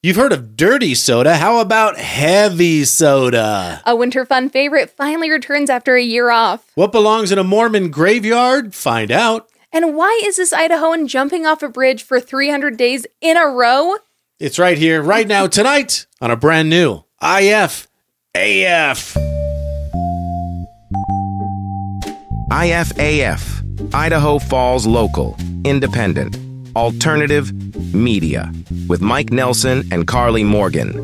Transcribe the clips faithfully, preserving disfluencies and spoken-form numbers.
You've heard of dirty soda. How about heavy soda? A winter fun favorite finally returns after a year off. What belongs in a Mormon graveyard? Find out. And why is this Idahoan jumping off a bridge for three hundred days in a row? It's right here, right now, tonight, on a brand new I F A F. I F A F, Idaho Falls Local, Independent, Alternative Media, with Mike Nelson and Carly Morgan.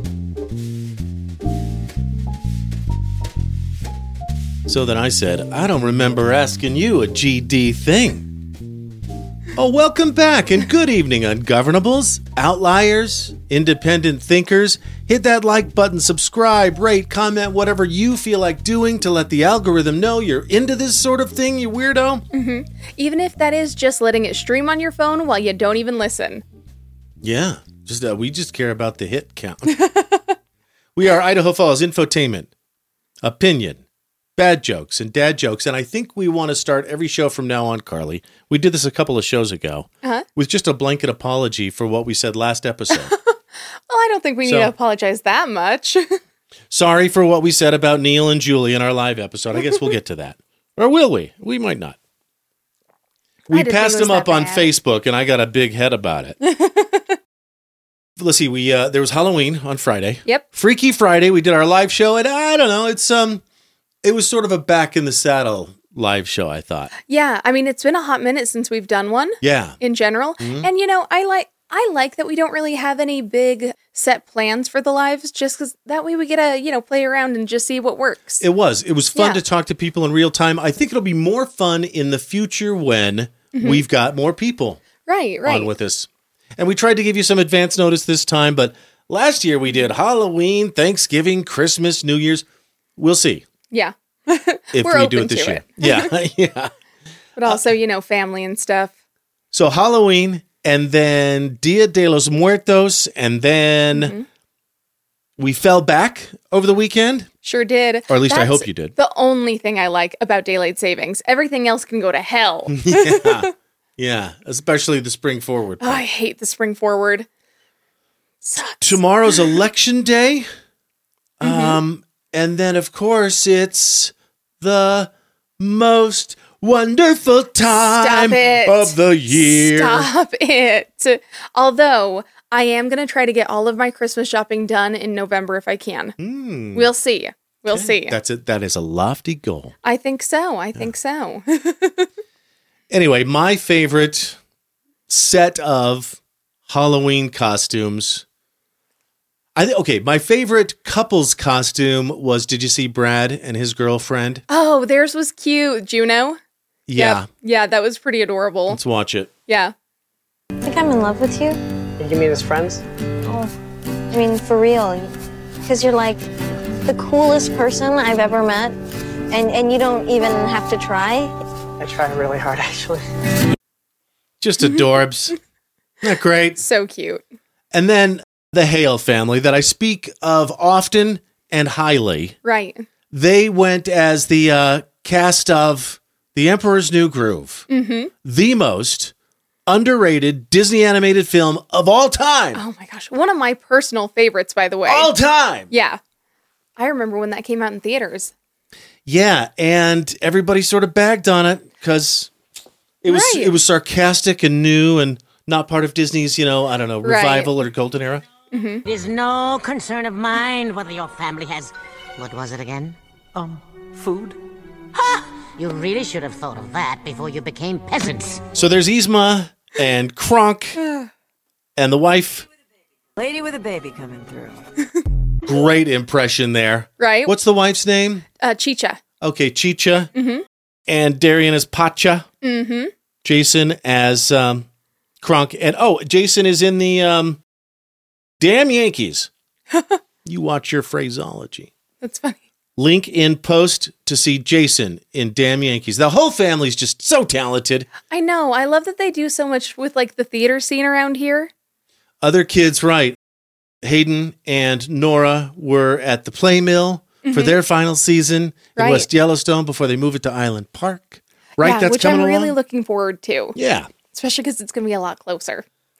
So then I said, I don't remember asking you a G D thing. Oh, welcome back and good evening, ungovernables, outliers, independent thinkers. Hit that like button, subscribe, rate, comment, whatever you feel like doing to let the algorithm know you're into this sort of thing, you weirdo. Mm-hmm. Even if that is just letting it stream on your phone while you don't even listen. Yeah, just uh, we just care about the hit count. We are Idaho Falls Infotainment, Opinion, Bad Jokes, and Dad Jokes. And I think we want to start every show from now on, Carly. We did this a couple of shows ago uh-huh. with just a blanket apology for what we said last episode. Well, I don't think we need so, to apologize that much. Sorry for what we said about Neil and Julie in our live episode. I guess we'll get to that. Or will we? We might not. We passed them up bad. on Facebook, and I got a big head about it. Let's see. We uh, there was Halloween on Friday. Yep. Freaky Friday. We did our live show, and I don't know. It's um, it was sort of a back in the saddle live show, I thought. Yeah, I mean, it's been a hot minute since we've done one. Yeah. In general, mm-hmm. and you know, I like. I like that we don't really have any big set plans for the lives, just because that way we get to, you know, play around and just see what works. It was. It was fun yeah. to talk to people in real time. I think it'll be more fun in the future when mm-hmm. we've got more people right, right. on with us. And we tried to give you some advance notice this time, but last year we did Halloween, Thanksgiving, Christmas, New Year's. We'll see. Yeah. if We're we open do it this to year. It. Yeah. yeah. But also, uh, you know, family and stuff. So Halloween. And then Dia de los Muertos, and then mm-hmm. we fell back over the weekend. Sure did. Or at least That's I hope you did. The only thing I like about daylight savings. Everything else can go to hell. yeah. yeah, especially the spring forward. Oh, I hate the spring forward. Sucks. Tomorrow's election day. Mm-hmm. Um, and then, of course, it's the most wonderful time of the year. Stop it. Although, I am going to try to get all of my Christmas shopping done in November if I can. Mm. We'll see. We'll okay. see. That's it. That is a lofty goal. I think so. I think so. Anyway, my favorite set of Halloween costumes. I th- okay, my favorite couple's costume was, did you see Brad and his girlfriend? Oh, theirs was cute. Juno? Yeah. Yep. Yeah, that was pretty adorable. Let's watch it. Yeah. I think I'm in love with you. You mean as friends? Oh, I mean for real. Because you're like the coolest person I've ever met. And, and you don't even have to try. I try really hard, actually. Just adorbs. Isn't that great? So cute. And then the Hale family that I speak of often and highly. Right. They went as the uh, cast of The Emperor's New Groove. Mm-hmm. The most underrated Disney animated film of all time. Oh my gosh. One of my personal favorites, by the way. All time. Yeah. I remember when that came out in theaters. Yeah. And everybody sort of bagged on it because it was, right. it was sarcastic and new and not part of Disney's, you know, I don't know, revival right. or golden era. Mm-hmm. It is no concern of mine whether your family has, what was it again? Um, food? Ha! You really should have thought of that before you became peasants. So there's Yzma and Kronk and the wife. Lady with a baby coming through. Great impression there. Right. What's the wife's name? Uh, Chicha. Okay, Chicha. Mm-hmm. And Darian as Pacha. Mm-hmm. Jason as um, Kronk. And oh, Jason is in the um, Damn Yankees. You watch your phraseology. That's funny. Link in post to see Jason in Damn Yankees. The whole family's just so talented. I know. I love that they do so much with like the theater scene around here. Other kids, right. Hayden and Nora were at the Play Mill mm-hmm. for their final season right. in West Yellowstone before they move it to Island Park. Right? Yeah, That's which coming I'm really along? looking forward to. Yeah. Especially because it's going to be a lot closer.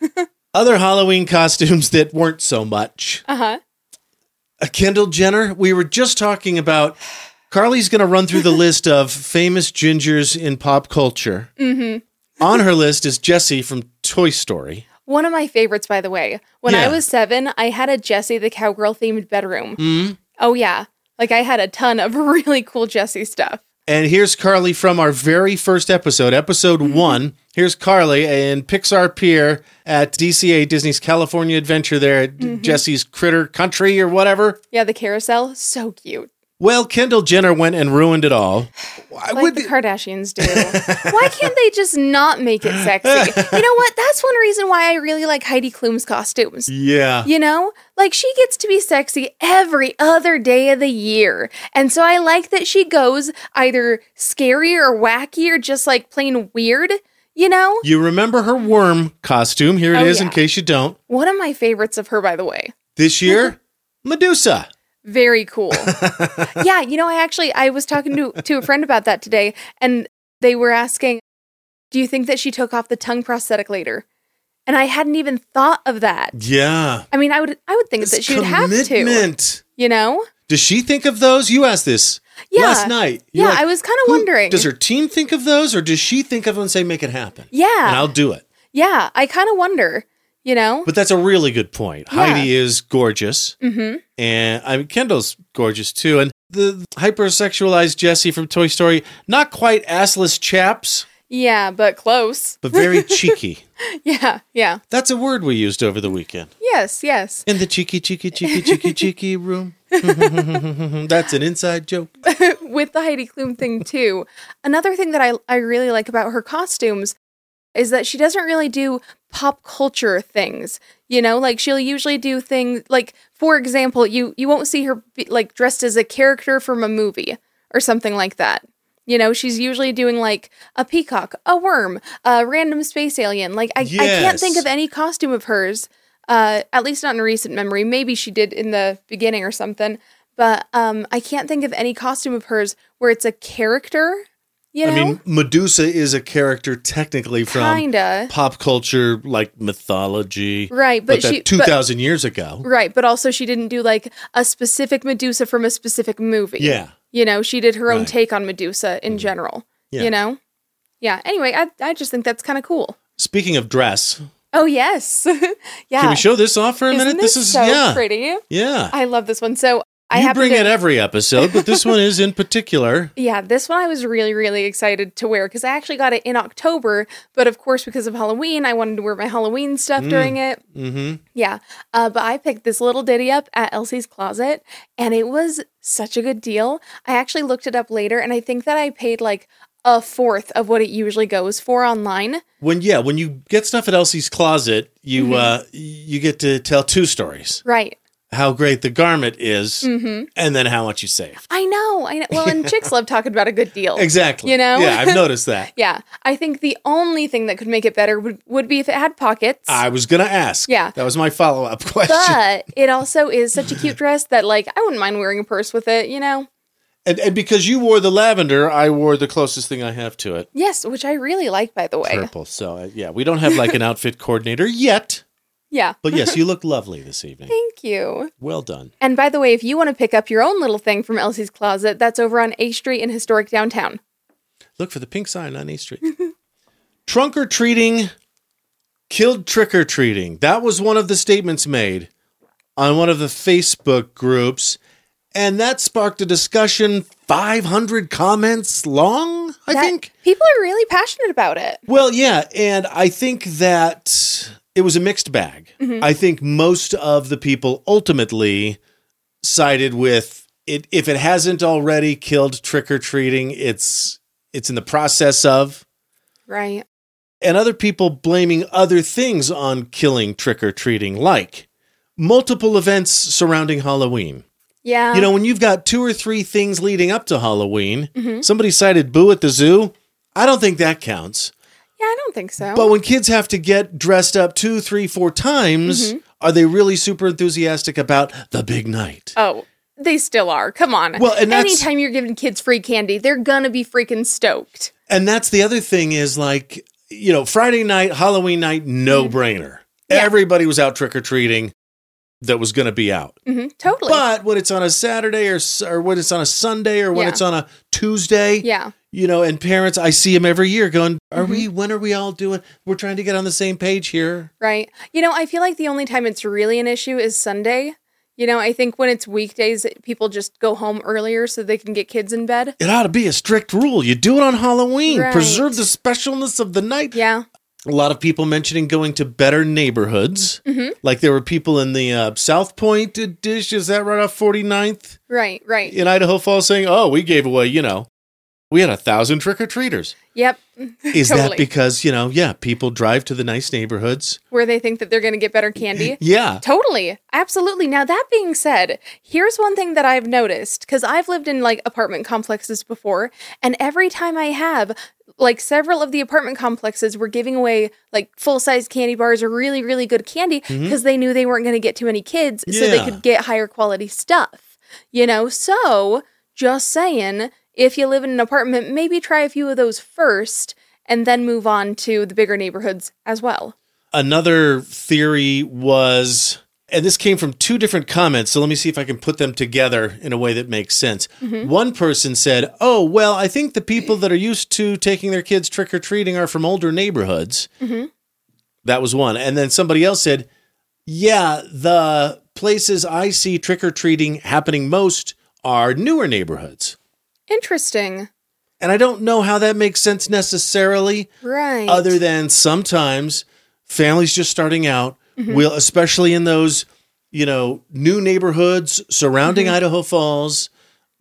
Other Halloween costumes that weren't so much. Uh-huh. Uh, Kendall Jenner, we were just talking about, Carly's going to run through the list of famous gingers in pop culture. Mm-hmm. On her list is Jessie from Toy Story. One of my favorites, by the way. When Yeah. I was seven, I had a Jessie the Cowgirl themed bedroom. Mm-hmm. Oh, yeah. Like, I had a ton of really cool Jessie stuff. And here's Carly from our very first episode, episode one. Here's Carly in Pixar Pier at D C A, Disney's California Adventure there at Mm-hmm. Jessie's Critter Country or whatever. Yeah, the carousel. So cute. Well, Kendall Jenner went and ruined it all. I Like would the Kardashians do. Why can't they just not make it sexy? You know what? That's one reason why I really like Heidi Klum's costumes. Yeah. You know? Like, she gets to be sexy every other day of the year. And so I like that she goes either scary or wacky or just, like, plain weird, you know? You remember her worm costume. Here it Oh, is in yeah. case you don't. One of my favorites of her, by the way. This year, Medusa. Very cool. Yeah, you know, I actually, I was talking to, to a friend about that today, and they were asking, do you think that she took off the tongue prosthetic later? And I hadn't even thought of that. Yeah. I mean, I would I would think It's that she would have to, commitment. you know? Does she think of those? You asked this Yeah. last night. You're Yeah, like, I was kind of who- wondering. Does her team think of those, or does she think of them and say, make it happen? Yeah. And I'll do it. Yeah, I kind of wonder, you know? But that's a really good point. Yeah. Heidi is gorgeous. Mm-hmm. And I mean, Kendall's gorgeous too. And the hypersexualized Jessie from Toy Story, not quite assless chaps, Yeah, but close. but very cheeky. Yeah, yeah. That's a word we used over the weekend. Yes, yes. In the cheeky, cheeky, cheeky, cheeky, cheeky room. That's an inside joke. With the Heidi Klum thing too. Another thing that I, I really like about her costumes is that she doesn't really do pop culture things. You know, like she'll usually do things like, for example, you you won't see her be, like dressed as a character from a movie or something like that. You know, she's usually doing like a peacock, a worm, a random space alien. Like I, I can't Yes. think of any costume of hers, uh, at least not in recent memory. Maybe she did in the beginning or something. But um, I can't think of any costume of hers where it's a character. You know, I mean, Medusa is a character technically from kinda pop culture, like mythology. right, But, but, that she two but- thousand years ago. right, but also she didn't do like a specific Medusa from a specific movie. Yeah. You know, she did her own Right. take on Medusa in general. Yeah. You know? Yeah. Anyway, I I just think that's kind of cool. Speaking of dress, Oh, yes. Yeah. can we show this off for a Isn't minute? this This is, so yeah. pretty? Yeah. I love this one. So I you happen bring to, it every episode, but this one is in particular. Yeah, this one I was really, really excited to wear because I actually got it in October. But of course, because of Halloween, I wanted to wear my Halloween stuff during it. Mm-hmm. Yeah. Uh, but I picked this little ditty up at Elsie's Closet, and it was such a good deal. I actually looked it up later, and I think that I paid like a fourth of what it usually goes for online. When yeah, when you get stuff at Elsie's Closet, you Mm-hmm. uh you get to tell two stories: Right. how great the garment is, Mm-hmm. and then how much you saved. I know. I know. Well, and chicks love talking about a good deal. Exactly. You know? Yeah, I've noticed that. Yeah. I think the only thing that could make it better would, would be if it had pockets. I was gonna ask. Yeah. that was my follow up question. But it also is such a cute dress that, like, I wouldn't mind wearing a purse with it, you know? And, and because you wore the lavender, I wore the closest thing I have to it, Yes, which I really like, by the way. purple. So uh, yeah, we don't have like an outfit coordinator yet, Yeah. but yes, you look lovely this evening. Thank you. Well done. And by the way, if you want to pick up your own little thing from Elsie's Closet, that's over on A Street in historic downtown. Look for the pink sign on A Street. Trunk or treating killed trick or treating. That was one of the statements made on one of the Facebook groups. And that sparked a discussion five hundred comments long, I That- think. People are really passionate about it. Well, yeah. And I think that it was a mixed bag. Mm-hmm. I think most of the people ultimately sided with it. If it hasn't already killed trick or treating, it's it's in the process of. Right. And other people blaming other things on killing trick or treating, like multiple events surrounding Halloween. Yeah. You know, when you've got two or three things leading up to Halloween, Mm-hmm. somebody cited Boo at the Zoo. I don't think that counts. Yeah, I don't think so. But when kids have to get dressed up two, three, four times, Mm-hmm. are they really super enthusiastic about the big night? oh, they still are. Come on. Well, and that's- anytime you're giving kids free candy, they're gonna be freaking stoked. And that's the other thing is like, you know, Friday night, Halloween night, no brainer. Yeah. Everybody was out trick-or-treating that was going to be out. Mm-hmm. Totally. But when it's on a Saturday or, s- or when it's on a Sunday or when Yeah. it's on a Tuesday, yeah. you know, and parents, I see them every year going, are Mm-hmm. we, when are we all doing, we're trying to get on the same page here. Right. You know, I feel like the only time it's really an issue is Sunday. You know, I think when it's weekdays, people just go home earlier so they can get kids in bed. It ought to be a strict rule. You do it on Halloween. Right. Preserve the specialness of the night. Yeah. A lot of people mentioning going to better neighborhoods. Mm-hmm. Like there were people in the uh, South Point dish, is that right off forty-ninth Right, right. in Idaho Falls saying, oh, we gave away, you know, we had a thousand trick-or-treaters. Yep. Is Totally. that because, you know, yeah, people drive to the nice neighborhoods? Where they think that they're going to get better candy. Yeah. Totally. Absolutely. Now, that being said, here's one thing that I've noticed, because I've lived in like apartment complexes before, and every time I have, like several of the apartment complexes were giving away like full-size candy bars or really, really good candy because they knew they weren't going to get too many kids, so they Yeah. could get higher quality stuff. You know, so just saying, if you live in an apartment, maybe try a few of those first and then move on to the bigger neighborhoods as well. Another theory was, and this came from two different comments, so let me see if I can put them together in a way that makes sense. One person said, oh, well, I think the people that are used to taking their kids trick-or-treating are from older neighborhoods. That was one. And then somebody else said, yeah, the places I see trick-or-treating happening most are newer neighborhoods. Interesting. And I don't know how that makes sense necessarily. Right. Other than sometimes families just starting out will, especially in those, you know, new neighborhoods surrounding Idaho Falls,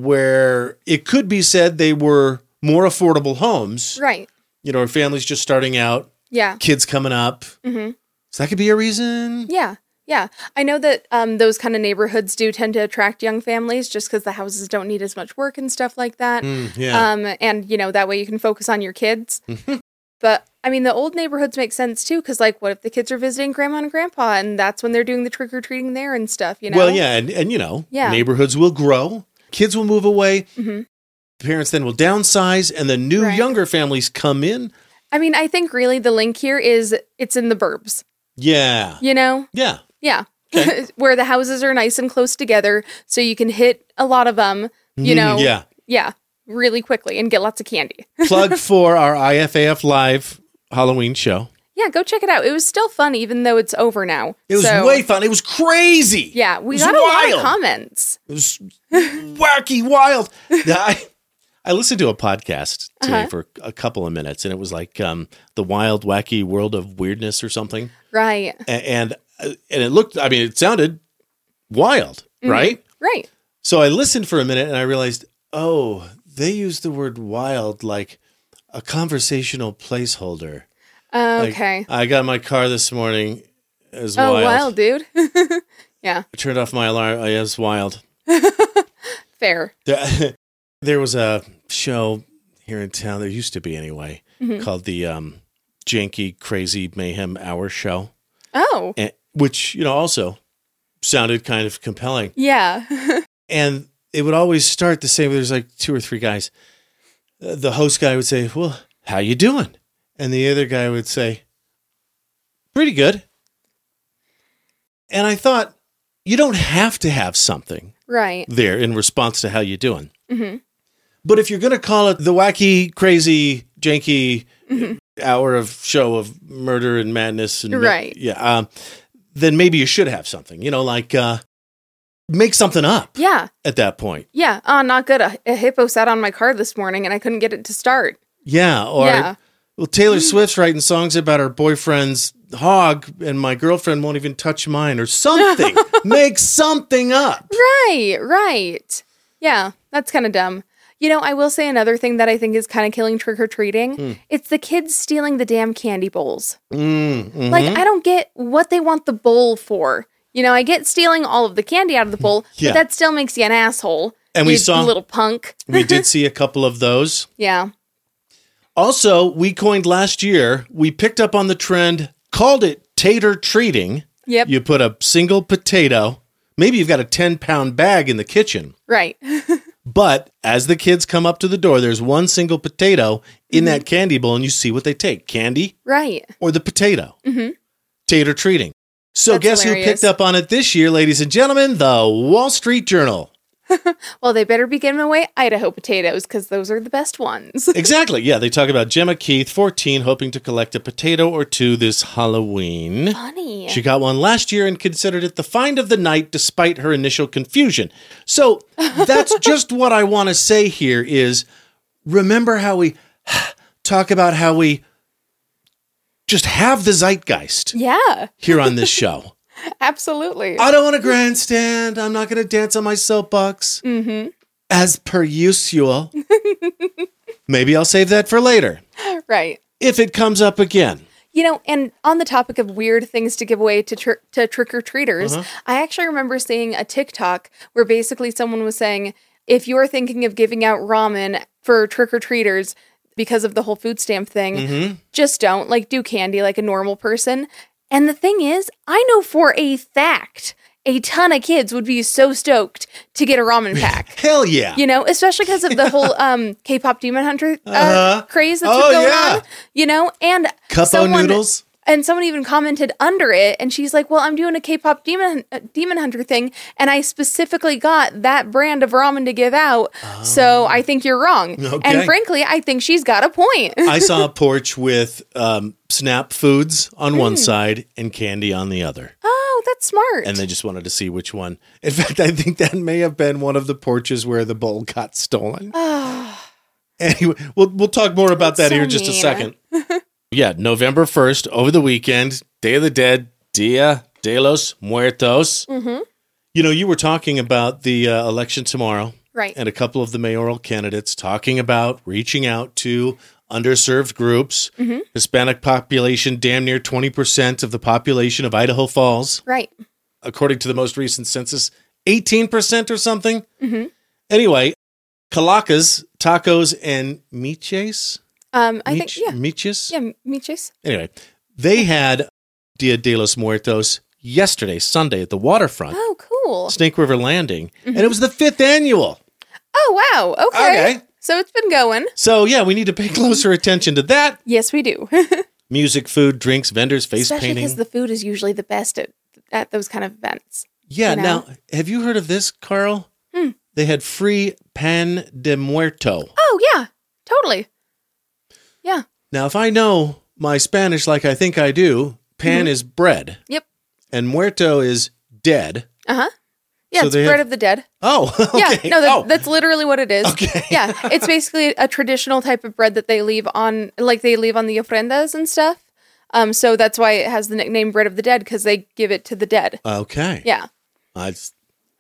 where it could be said they were more affordable homes, Right. you know, or families just starting out, Yeah. kids coming up. Mm-hmm. So that could be a reason. Yeah. Yeah. I know that um, those kind of neighborhoods do tend to attract young families just because the houses don't need as much work and stuff like that. Mm, yeah. Um, and, you know, that way you can focus on your kids. But, I mean, the old neighborhoods make sense, too, because, like, what if the kids are visiting grandma and grandpa and that's when they're doing the trick-or-treating there and stuff, you know? Well, yeah. And, and, you know, Yeah. neighborhoods will grow. Kids will move away. Parents then will downsize and the new Right. younger families come in. I mean, I think really the link here is it's in the burbs, Yeah. you know? Yeah. Yeah. Where the houses are nice and close together so you can hit a lot of them, you know? Yeah. Yeah. Really quickly and get lots of candy. Plug for our I F A F Live Halloween show. Yeah, go check it out. It was still fun even though it's over now. It was So, way fun. It was crazy. Yeah, we It was got a lot wild. of comments. It was wacky, wild. I, I listened to a podcast today Uh-huh. for a couple of minutes, and it was like um, the wild, wacky world of weirdness or something. Right. A- And uh, and it looked, I mean, it sounded wild, right? Right. So I listened for a minute, and I realized, oh, they use the word wild like a conversational placeholder. Like, Okay. I got in my car this morning. It was Oh, wild. wild, dude. Yeah, I turned off my alarm. Oh, yeah, it was wild. fair. There, there was a show here in town, there used to be anyway, Mm-hmm. called the um, Janky Crazy Mayhem Hour Show, Oh, and, which, you know, also sounded kind of compelling. yeah. And it would always start the same. There's like two or three guys. Uh, The host guy would say, well, how you doing? And the other guy would say, pretty good. And I thought, you don't have to have something Right. there in response to how you doing. Mm-hmm. But if you're going to call it the wacky, crazy, janky hour of show of murder and madness, and Right. yeah, um, then maybe you should have something. You know, like uh, make something up Yeah. at that point. Yeah. Oh, not good. A, a hippo sat on my car this morning and I couldn't get it to start. Yeah, or Yeah. well, Taylor Swift's writing songs about her boyfriend's hog, and my girlfriend won't even touch mine, or something. Make something up. Right. Right. Yeah. That's kind of dumb. You know, I will say another thing that I think is kind of killing trick-or-treating. Hmm. It's the kids stealing the damn candy bowls. Mm, mhm. Like, I don't get what they want the bowl for. You know, I get stealing all of the candy out of the bowl, Yeah. but that still makes you an asshole. And we you saw- little punk. we did see a couple of those. Yeah. Also, we coined last year, we picked up on the trend, called it tater treating. Yep. You put a single potato, maybe you've got a ten pound bag in the kitchen, Right. but as the kids come up to the door, there's one single potato in that candy bowl, and you see what they take, candy Right. or the potato. Mm-hmm. Tater treating. So That's guess hilarious. who picked up on it this year, ladies and gentlemen? The Wall Street Journal. Well, they better be giving away Idaho potatoes because those are the best ones. Exactly. Yeah, they talk about Gemma Keith, fourteen, hoping to collect a potato or two this Halloween. Funny. She got one last year and considered it the find of the night despite her initial confusion. So that's just what I want to say here is remember how we talk about how we just have the zeitgeist Yeah, here on this show. absolutely. I don't want to grandstand. I'm not going to dance on my soapbox. Mm-hmm. As per usual. Maybe I'll save that for later. Right. If it comes up again. You know, and on the topic of weird things to give away to tr- to trick-or-treaters, Uh-huh. I actually remember seeing a TikTok where basically someone was saying, if you're thinking of giving out ramen for trick-or-treaters because of the whole food stamp thing, Mm-hmm. just don't. Like, do candy like a normal person. And the thing is, I know for a fact a ton of kids would be so stoked to get a ramen pack. Hell yeah. You know, especially because of the whole um, K-pop Demon Hunter uh, Uh-huh. craze that's Oh, going yeah. on. You know, and Cup o' someone- noodles. And someone even commented under it, and she's like, "Well, I'm doing a K-pop Demon uh, Demon Hunter thing, and I specifically got that brand of ramen to give out. So I think you're wrong. Okay. And frankly, I think she's got a point. I saw a porch with um, Snap Foods on one side and candy on the other. Oh, that's smart. And they just wanted to see which one. In fact, I think that may have been one of the porches where the bowl got stolen. Anyway, we'll, we'll talk more about that That's here so in just a mean. second. Yeah, November first, over the weekend, Day of the Dead, Dia de los Muertos. Mm-hmm. You know, you were talking about the uh, election tomorrow. Right. And a couple of the mayoral candidates talking about reaching out to underserved groups. Mm-hmm. Hispanic population, damn near twenty percent of the population of Idaho Falls. Right. According to the most recent census, eighteen percent or something. Mm-hmm. Anyway, Calacas, tacos, and miches. Um, I Mich- think, yeah. Miches? Yeah, Miches. Anyway, they had Dia de los Muertos yesterday, Sunday, at the waterfront, Oh, cool. Snake River Landing, and it was the fifth annual. Oh, wow. Okay. Okay. So it's been going. So, yeah, we need to pay closer attention to that. Yes, we do. Music, food, drinks, vendors, face Especially painting. because the food is usually the best at, at those kind of events. yeah, you know? now, have you heard of this, Carl? Hmm. They had free pan de muerto. Oh, yeah. Totally. Yeah. Now, if I know my Spanish like I think I do, pan Mm-hmm. is bread, Yep. and muerto is dead. Uh-huh. Yeah, So it's they bread have- of the dead. Oh, okay. Yeah, no, that, oh. that's literally what it is. Okay. Yeah, it's basically a traditional type of bread that they leave on, like they leave on the ofrendas and stuff. Um, so that's why it has the nickname bread of the dead, because they give it to the dead. Okay. Yeah. I, was-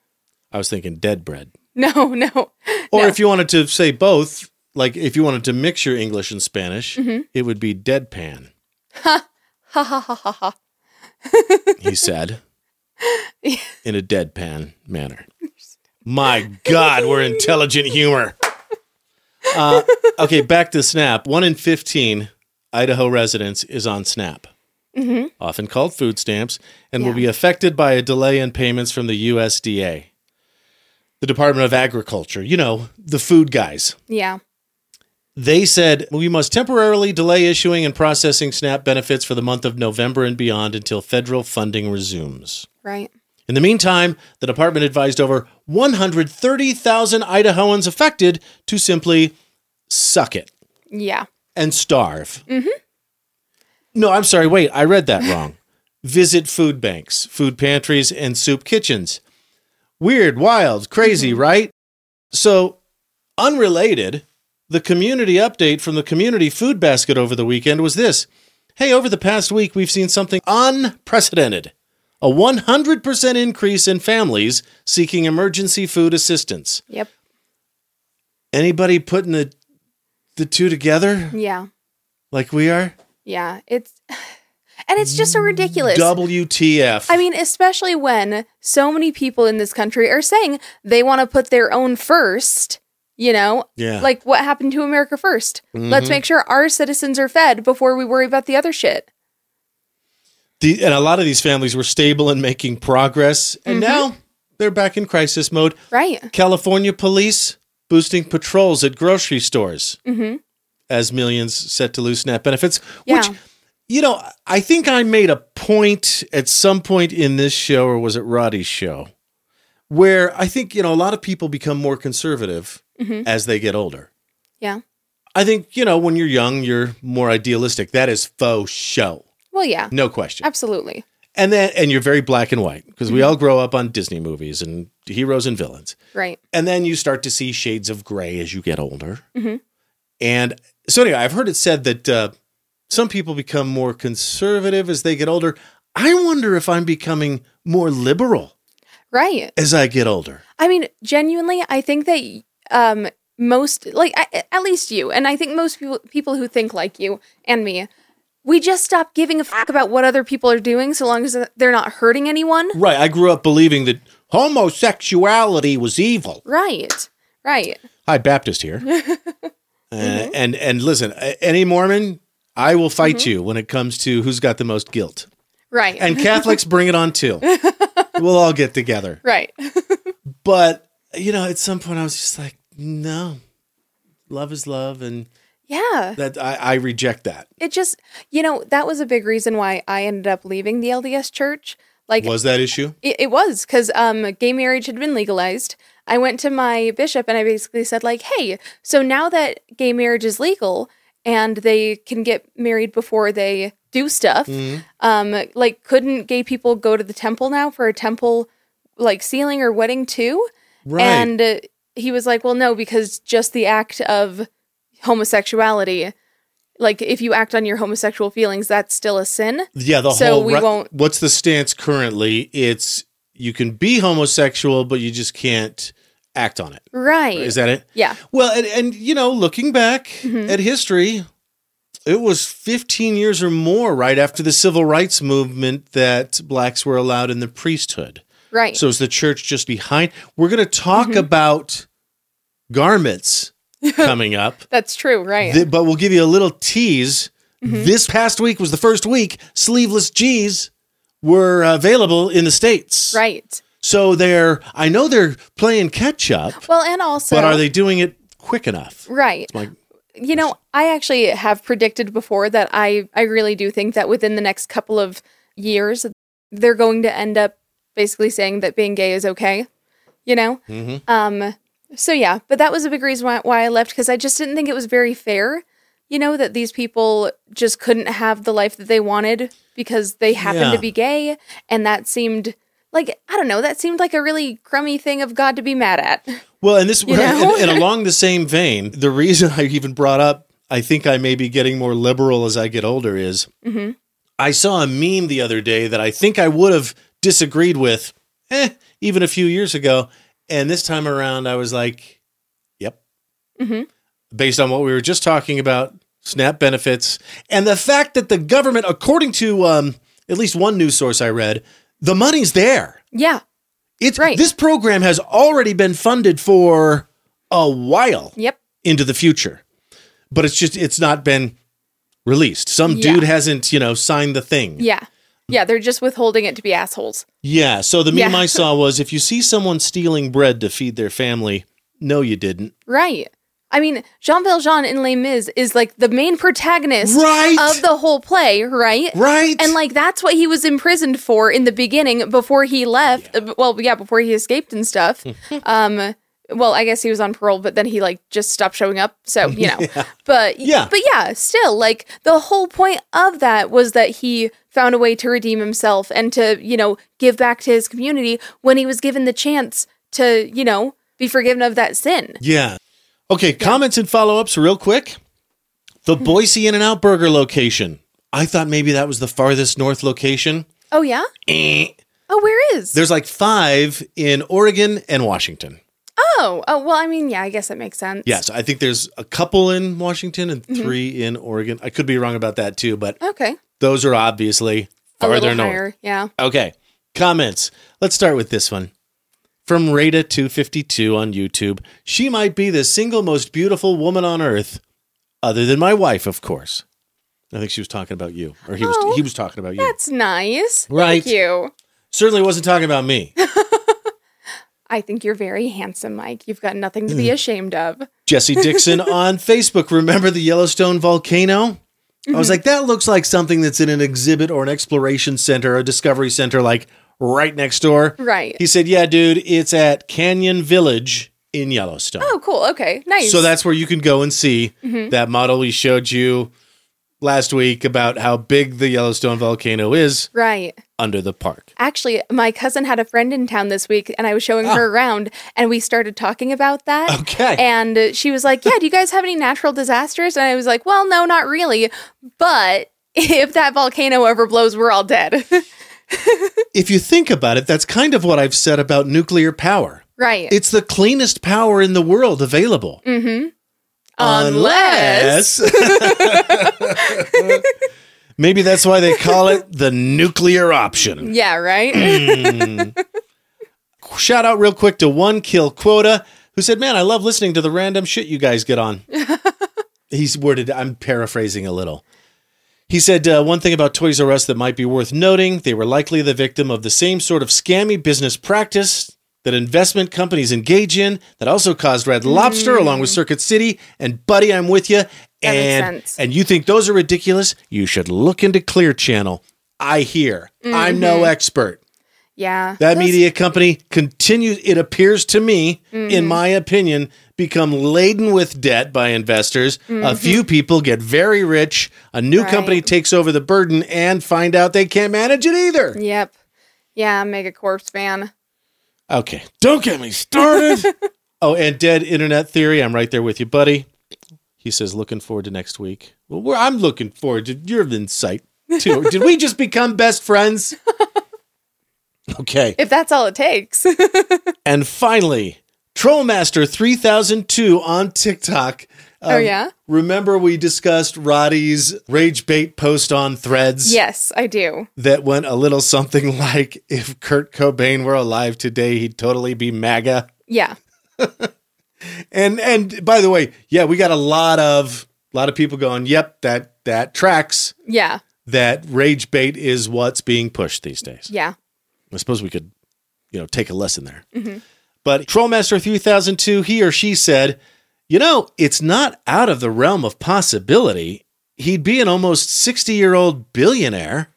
I was thinking dead bread. No, no. Or no. if you wanted to say both, like if you wanted to mix your English and Spanish, Mm-hmm. it would be deadpan, Ha ha ha ha ha. he said, in a deadpan manner. My God, we're intelligent humor. Uh, okay, back to SNAP. One in fifteen Idaho residents is on SNAP, Mm-hmm. often called food stamps, and will Yeah. be affected by a delay in payments from the U S D A, the Department of Agriculture. You know, the food guys. Yeah. They said we must temporarily delay issuing and processing SNAP benefits for the month of November and beyond until federal funding resumes. Right. In the meantime, the department advised over one hundred thirty thousand Idahoans affected to simply suck it Yeah. and starve. Mm-hmm. No, I'm sorry. Wait, I read that wrong. Visit food banks, food pantries, and soup kitchens. Weird, wild, crazy, right? So, unrelated, the community update from the community food basket over the weekend was this. Hey, over the past week, we've seen something unprecedented. A one hundred percent increase in families seeking emergency food assistance. Yep. Anybody putting the the two together Yeah. like we are? Yeah. It's, and it's just so ridiculous. W T F. I mean, especially when so many people in this country are saying they want to put their own first, you know? Yeah. Like what happened to America 1st Mm-hmm. Let's make sure our citizens are fed before we worry about the other shit. The, and a lot of these families were stable and making progress, and Mm-hmm. now they're back in crisis mode. Right. California police boosting patrols at grocery stores as millions set to lose SNAP benefits, which Yeah. You know, I think I made a point at some point in this show, or was it Roddy's show, where I think, you know, a lot of people become more conservative mm-hmm. as they get older. Yeah. I think, you know, when you're young, you're more idealistic. That is faux show. Well, yeah. No question. Absolutely. And then, and you're very black and white because mm-hmm. we all grow up on Disney movies and heroes and villains. Right. And then you start to see shades of gray as you get older. Mm-hmm. And so anyway, I've heard it said that uh, some people become more conservative as they get older. I wonder if I'm becoming more liberal. Right. As I get older. I mean, genuinely, I think that um, most, like, at least you, and I think most people, people who think like you and me, we just stop giving a fuck about what other people are doing so long as they're not hurting anyone. Right. I grew up believing that homosexuality was evil. Right. Right. Hi, Baptist here. uh, mm-hmm. And and listen, any Mormon, I will fight mm-hmm. you when it comes to who's got the most guilt. Right. And Catholics, bring it on too. We'll all get together. Right. But, you know, at some point I was just like, no, love is love. And yeah, that I, I reject that. It just, you know, that was a big reason why I ended up leaving the L D S church. Like, was that issue? It, it was because um, gay marriage had been legalized. I went to my bishop and I basically said, like, hey, so now that gay marriage is legal and they can get married before they do stuff, mm-hmm. um, like, couldn't gay people go to the temple now for a temple, like, sealing or wedding too? Right. And uh, he was like, well, no, because just the act of homosexuality, like, if you act on your homosexual feelings, that's still a sin. Yeah, the so whole... we re- won't... What's the stance currently? It's you can be homosexual, but you just can't act on it. Right. Is that it? Yeah. Well, and, and you know, looking back mm-hmm. at history, it was fifteen years or more right after the civil rights movement that blacks were allowed in the priesthood. Right. So is the church just behind? We're going to talk mm-hmm. about garments coming up. That's true, right. The, but we'll give you a little tease. Mm-hmm. This past week was the first week sleeveless G's were available in the States. Right. So they're, I know they're playing catch up. Well, and also. But are they doing it quick enough? Right. My, you know, I actually have predicted before that I, I really do think that within the next couple of years, they're going to end up basically saying that being gay is okay, you know? Mm-hmm. Um. So yeah, but that was a big reason why, why I left, because I just didn't think it was very fair, you know, that these people just couldn't have the life that they wanted because they happened yeah. to be gay, and that seemed like, I don't know, that seemed like a really crummy thing of God to be mad at. Well, and this, you know? and, and along the same vein, the reason I even brought up, I think I may be getting more liberal as I get older is, mm-hmm. I saw a meme the other day that I think I would have disagreed with, eh, even a few years ago. And this time around, I was like, yep. Mm-hmm. Based on what we were just talking about, SNAP benefits, and the fact that the government, according to um, at least one news source I read, the money's there. Yeah. It's right. This program has already been funded for a while yep. into the future. But it's just, it's not been released. Some yeah. dude hasn't, you know, signed the thing. Yeah. Yeah, they're just withholding it to be assholes. Yeah, so the meme yeah. I saw was, if you see someone stealing bread to feed their family, no, you didn't. Right. I mean, Jean Valjean in Les Mis is like the main protagonist right. of the whole play, right? Right. And like, that's what he was imprisoned for in the beginning before he left. Yeah. Well, yeah, before he escaped and stuff. um, well, I guess he was on parole, but then he like just stopped showing up. So, you know, yeah. but yeah, but yeah, still like the whole point of that was that he found a way to redeem himself and to, you know, give back to his community when he was given the chance to, you know, be forgiven of that sin. Yeah. Okay. Yeah. Comments and follow-ups real quick. The Boise In-N-Out Burger location. I thought maybe that was the farthest north location. Oh, yeah? Eh. Oh, where is? There's like five in Oregon and Washington. Oh, oh, well, I mean, yeah, I guess that makes sense. Yes, I think there's a couple in Washington and three mm-hmm. in Oregon. I could be wrong about that too, but okay. Those are obviously farther north. Higher, yeah. Okay, comments. Let's start with this one. From Rada two fifty-two on YouTube. She might be the single most beautiful woman on earth, other than my wife, of course. I think she was talking about you, or he oh, was he was talking about you. That's nice. Right. Thank you. Certainly wasn't talking about me. I think you're very handsome, Mike. You've got nothing to be ashamed of. Jesse Dixon on Facebook. Remember the Yellowstone volcano? I was like, that looks like something that's in an exhibit or an exploration center, a discovery center, like right next door. Right. He said, yeah, dude, it's at Canyon Village in Yellowstone. Oh, cool. Okay. Nice. So that's where you can go and see Mhm. that model we showed you last week about how big the Yellowstone volcano is right. under the park. Actually, my cousin had a friend in town this week and I was showing her around and we started talking about that. Okay. And uh, she was like, yeah, do you guys have any natural disasters? And I was like, well, no, not really. But if that volcano ever blows, we're all dead. If you think about it, that's kind of what I've said about nuclear power. Right. It's the cleanest power in the world available. Mm-hmm. Unless. Maybe that's why they call it the nuclear option. Yeah, right? Mm. Shout out real quick to One Kill Quota, who said, man, I love listening to the random shit you guys get on. He's worded, I'm paraphrasing a little. He said, uh, one thing about Toys R Us that might be worth noting, they were likely the victim of the same sort of scammy business practice that investment companies engage in that also caused Red Lobster Mm. along with Circuit City. And buddy, I'm with you. That makes And, sense. and you think those are ridiculous? You should look into Clear Channel. I hear. I'm no Mhm. expert. Yeah. That Those- media company continues, it appears to me, Mhm. in my opinion, become laden with debt by investors. A Mhm. few people get very rich. A new Right. company takes over the burden and find out they can't manage it either. Yep. Yeah, Megacorp's fan. Okay, don't get me started. Oh, and Dead Internet Theory, I'm right there with you, buddy. He says, looking forward to next week. Well, we're, I'm looking forward to your insight, too. Did we just become best friends? Okay. If that's all it takes. And finally, Trollmaster three thousand two on TikTok. Oh, Um, yeah? Remember we discussed Roddy's rage bait post on Threads? Yes, I do. That went a little something like, if Kurt Cobain were alive today, he'd totally be MAGA. Yeah. And and by the way, yeah, we got a lot of a lot of people going, yep, that that tracks. Yeah. That rage bait is what's being pushed these days. Yeah. I suppose we could, you know, take a lesson there. Mhm. But Trollmaster three thousand two, he or she said, you know, it's not out of the realm of possibility. He'd be an almost sixty-year-old billionaire.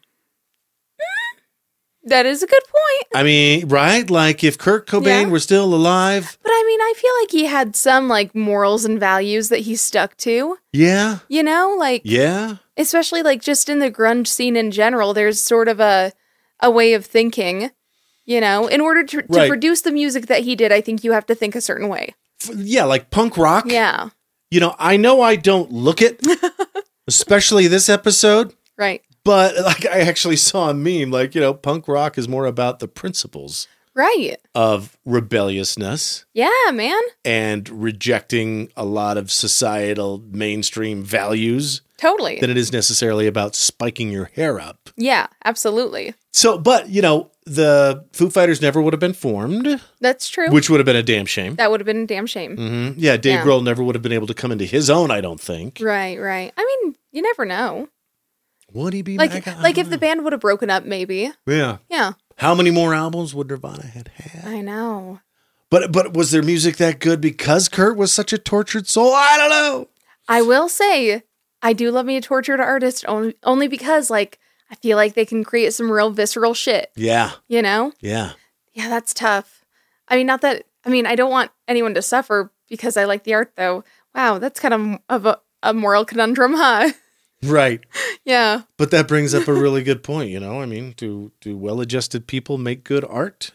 That is a good point. I mean, right? Like if Kurt Cobain Yeah. were still alive. But I mean, I feel like he had some like morals and values that he stuck to. Yeah. You know, like Yeah. especially like just in the grunge scene in general, there's sort of a a way of thinking. You know, in order to, to Right. produce the music that he did, I think you have to think a certain way. F- Yeah, like punk rock. Yeah. You know, I know I don't look it, especially this episode, Right. but like I actually saw a meme like, you know, punk rock is more about the principles Right. of rebelliousness Yeah, man. and rejecting a lot of societal mainstream values Totally. than it is necessarily about spiking your hair up. Yeah, absolutely. So, but, you know, the Foo Fighters never would have been formed, That's true. which would have been a damn shame. that would have been a damn shame. hmm Yeah, Dave Yeah. Grohl never would have been able to come into his own, I don't think. Right, right. I mean, you never know. Would he be Like, MAGA? I like don't if the band would have broken up, maybe. know. Yeah. Yeah, How many more albums would Nirvana had had? I know. But but was their music that good because Kurt was such a tortured soul? I don't know. I will say, I do love me a tortured artist only, only because, like, I feel like they can create some real visceral shit. Yeah. You know? Yeah. Yeah, that's tough. I mean, not that, I mean, I don't want anyone to suffer because I like the art, though. Wow, that's kind of, of a, a moral conundrum, huh? Right. Yeah. But that brings up a really good point, you know? I mean, do do well-adjusted people make good art?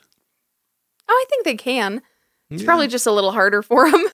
Oh, I think they can. It's Yeah. probably just a little harder for them.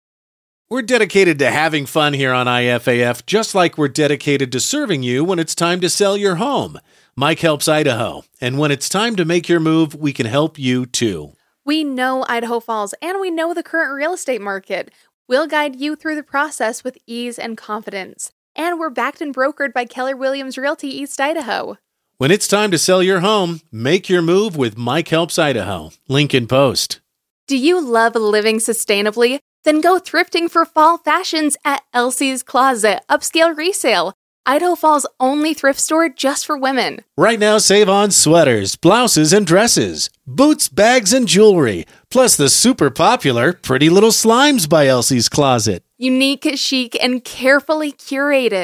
We're dedicated to having fun here on I F A F, just like we're dedicated to serving you when it's time to sell your home. Mike helps Idaho, and when it's time to make your move, we can help you too. We know Idaho Falls and we know the current real estate market. We'll guide you through the process with ease and confidence. And we're backed and brokered by Keller Williams Realty East Idaho. When it's time to sell your home, make your move with Mike helps Idaho. Link in post. Do you love living sustainably? Then go thrifting for fall fashions at Elsie's Closet Upscale Resale, Idaho Falls' only thrift store just for women. Right now, save on sweaters, blouses, and dresses, boots, bags, and jewelry, plus the super popular Pretty Little Slimes by Elsie's Closet. Unique, chic, and carefully curated.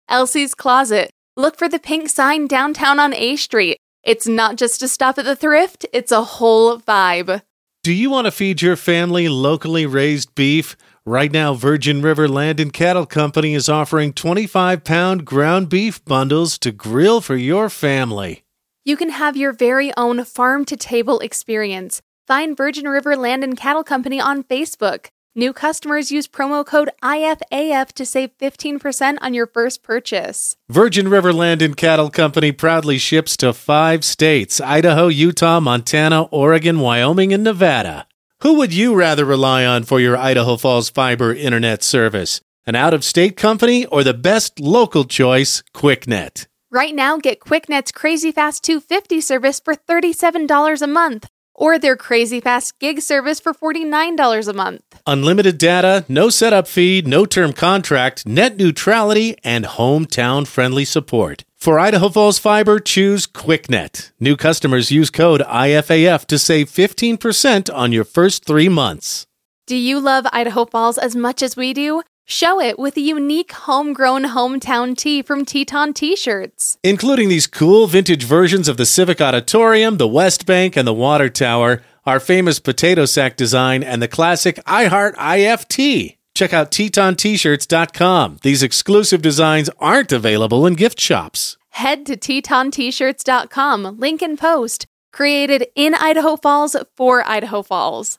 Elsie's Closet. Look for the pink sign downtown on A Street. It's not just a stop at the thrift, it's a whole vibe. Do you want to feed your family locally raised beef? Right now, Virgin River Land and Cattle Company is offering twenty-five pound ground beef bundles to grill for your family. You can have your very own farm-to-table experience. Find Virgin River Land and Cattle Company on Facebook. New customers use promo code I F A F to save fifteen percent on your first purchase. Virgin River Land and Cattle Company proudly ships to five states: Idaho, Utah, Montana, Oregon, Wyoming, and Nevada. Who would you rather rely on for your Idaho Falls fiber internet service? An out-of-state company or the best local choice, QuickNet? Right now, get QuickNet's Crazy Fast two fifty service for thirty-seven dollars a month, or their Crazy Fast Gig service for forty-nine dollars a month. Unlimited data, no setup fee, no term contract, net neutrality, and hometown-friendly support. For Idaho Falls Fiber, choose QuickNet. New customers use code I F A F to save fifteen percent on your first three months. Do you love Idaho Falls as much as we do? Show it with a unique homegrown hometown tee from Teton T-shirts. Including these cool vintage versions of the Civic Auditorium, the West Bank, and the Water Tower, our famous potato sack design, and the classic I Heart I F T. Check out Teton T shirts dot com. These exclusive designs aren't available in gift shops. Head to Teton T shirts dot com, link in post. Created in Idaho Falls for Idaho Falls.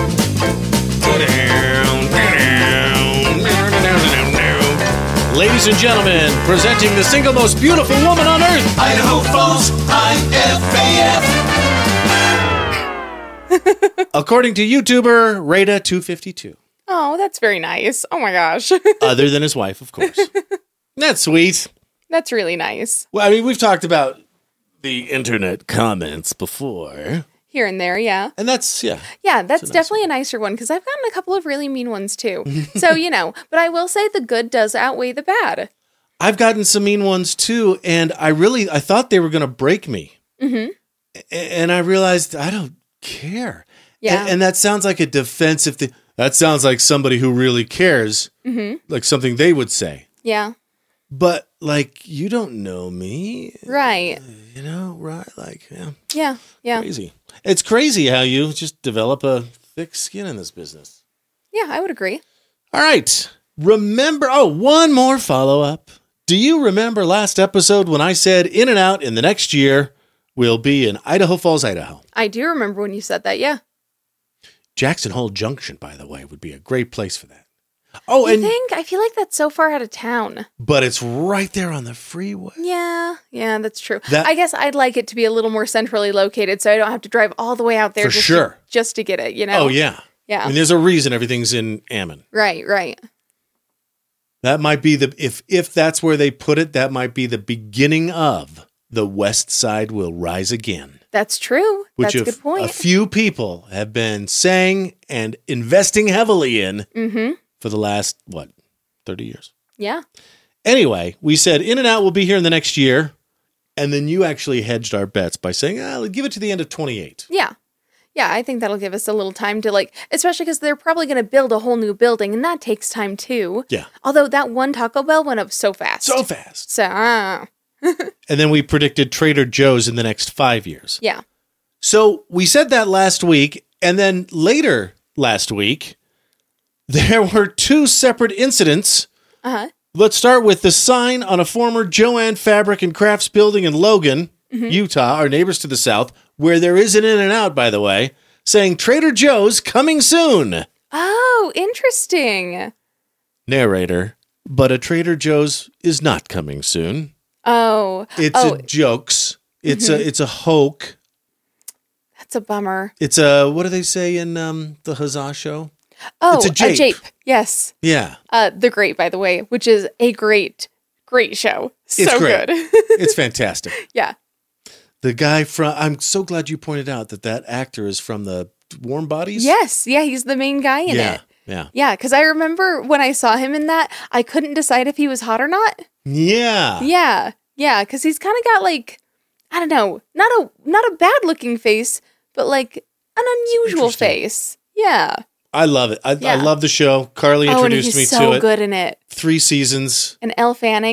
Ladies and gentlemen, presenting the single most beautiful woman on earth, Idaho Falls I F A F. According to YouTuber Rada two fifty-two. Oh, that's very nice. Oh my gosh. Other than his wife, of course. That's sweet. That's really nice. Well, I mean, we've talked about the internet comments before. Here and there, yeah. And that's, yeah. Yeah, that's a nice definitely one. a nicer one because I've gotten a couple of really mean ones too. So, you know, but I will say the good does outweigh the bad. I've gotten some mean ones too, and I really, I thought they were going to break me. Mm-hmm. And I realized I don't care. Yeah. And, and that sounds like a defensive thing. That sounds like somebody who really cares, Mm-hmm. like something they would say. Yeah. But, like, you don't know me. Right. You know, right? Like, yeah. Yeah. Yeah. Crazy. It's crazy how you just develop a thick skin in this business. Yeah, I would agree. All right. Remember, oh, one more follow-up. Do you remember last episode when I said In and Out in the next year will be in Idaho Falls, Idaho? I do remember when you said that, yeah. Jackson Hole Junction, by the way, would be a great place for that. Oh, You and think? I feel like that's so far out of town. but it's right there on the freeway. Yeah, yeah, that's true. That- I guess I'd like it to be a little more centrally located so I don't have to drive all the way out there For just, sure. to, just to get it, you know? Oh, yeah. Yeah. I mean, there's a reason everything's in Ammon. Right, right. That might be the, if if that's where they put it, that might be the beginning of the West Side will rise again. That's true. Which that's a a, good point. a few people have been saying and investing heavily in Mm-hmm. for the last, what, thirty years? Yeah. Anyway, we said In and Out will be here in the next year. And then you actually hedged our bets by saying, ah, let's give it to the end of twenty-eight. Yeah. Yeah, I think that'll give us a little time to like, especially because they're probably going to build a whole new building and that takes time too. Yeah. Although that one Taco Bell went up so fast. So fast. So, uh, And then we predicted Trader Joe's in the next five years. yeah. So we said that last week. And then later last week, there were two separate incidents. Uh-huh. Let's start with the sign on a former Joanne Fabric and Crafts building in Logan, Mm-hmm. Utah, our neighbors to the south, where there is an In and Out, by the way, saying Trader Joe's coming soon. Oh, interesting. Narrator, but a Trader Joe's is not coming soon. Oh. It's oh, a jokes. It's Mhm. a it's a hoke. that's a bummer. It's a, what do they say in um, the Huzzah show? Oh, It's a jape. Yes. Yeah. Uh, The Great, by the way, which is a great, great show. So It's great. good. It's fantastic. Yeah. The guy from, I'm so glad you pointed out that that actor is from the Warm Bodies. Yes. Yeah, he's the main guy in Yeah. it. Yeah. Yeah, because I remember when I saw him in that, I couldn't decide if he was hot or not. Yeah. Yeah. Yeah, because he's kind of got like, I don't know, not a not a bad looking face, but like an unusual Interesting. face. Yeah. I love it. I, Yeah. I love the show. Carly Oh, and introduced he's me so to it. good in it. Three seasons. And Elle Fanning.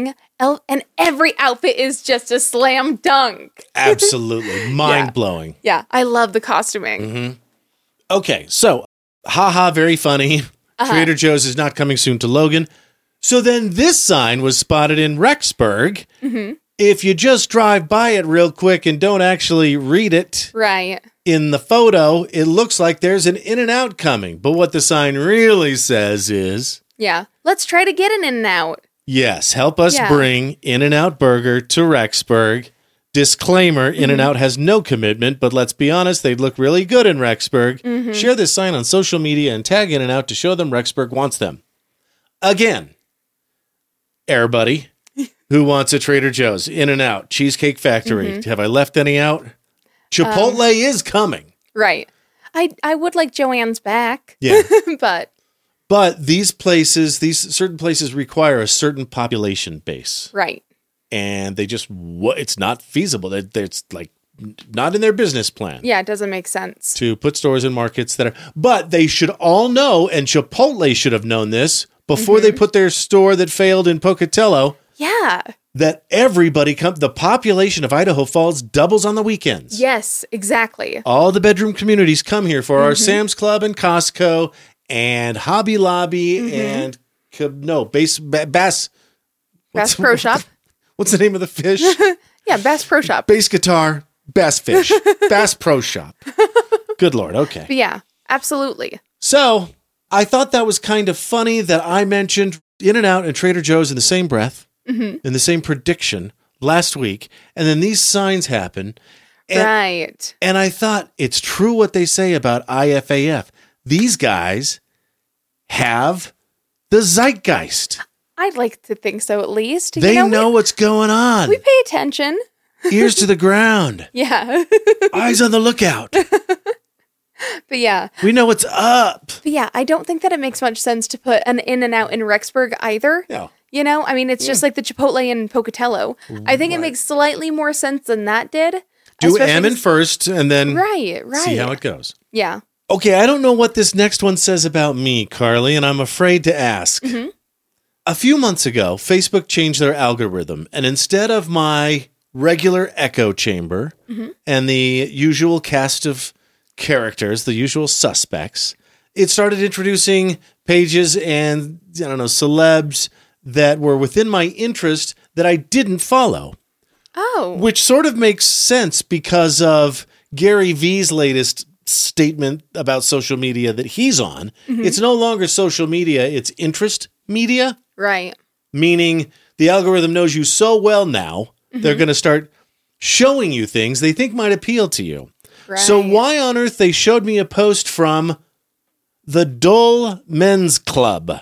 El- and every outfit is just a slam dunk. Absolutely. Mind-blowing. Yeah, I love the costuming. Mm-hmm. Okay, so, haha, very funny. Uh-huh. Trader Joe's is not coming soon to Logan. So then this sign was spotted in Rexburg. Mm-hmm. If you just drive by it real quick and don't actually read it Right. in the photo, it looks like there's an In-N-Out coming. But what the sign really says is, Yeah. Let's try to get an In-N-Out. yes, help us Yeah. bring In-N-Out Burger to Rexburg. Disclaimer, Mm-hmm. In-N-Out has no commitment, but let's be honest, they'd look really good in Rexburg. Mm-hmm. Share this sign on social media and tag In-N-Out to show them Rexburg wants them. Again, everybody who wants a Trader Joe's, In-N-Out, Cheesecake Factory. Mm-hmm. Have I left any out? Chipotle Um, is coming. Right. I I would like Joanne's back. Yeah. But But these places, these certain places require a certain population base. right. And they just, wha- it's not feasible. They- they- It's like not in their business plan. Yeah, it doesn't make sense. To put stores in markets that are, but they should all know, and Chipotle should have known this before Mm-hmm. they put their store that failed in Pocatello, Yeah. that everybody come, the population of Idaho Falls doubles on the weekends. Yes, exactly. All the bedroom communities come here for our Mm-hmm. Sam's Club and Costco and Hobby Lobby Mm-hmm. and, co- no, base, ba- Bass. Bass Pro Shop. What's the name of the fish? Yeah, Bass Pro Shop. Bass Guitar, Bass Fish, Bass Pro Shop. Good Lord. Okay. But yeah, absolutely. So I thought that was kind of funny that I mentioned In-N-Out and Trader Joe's in the same breath, Mm-hmm. in the same prediction last week. And then these signs happen. And, Right. and I thought it's true what they say about I F A F. These guys have the zeitgeist. I'd like to think so at least. They you know, know we, what's going on. we pay attention. Ears to the ground. Yeah. Eyes on the lookout. But yeah. We know what's up. But yeah, I don't think that it makes much sense to put an In-N-Out in Rexburg either. No. You know, I mean, it's just like the Chipotle in Pocatello. I think it Right. makes slightly more sense than that did. Do especially M in 'cause- first and then Right, right. see how it goes. Yeah. Okay, I don't know what this next one says about me, Carly, and I'm afraid to ask. Mm-hmm. A few months ago, Facebook changed their algorithm, and instead of my regular echo chamber Mm-hmm. and the usual cast of characters, the usual suspects, it started introducing pages and, I don't know, celebs that were within my interest that I didn't follow. Oh. Which sort of makes sense because of Gary Vee's latest statement about social media that he's on. Mm-hmm. It's no longer social media, it's interest media, Right. meaning the algorithm knows you so well now, Mm-hmm. they're going to start showing you things they think might appeal to you. Right. So why on earth they showed me a post from the Dole Men's Club?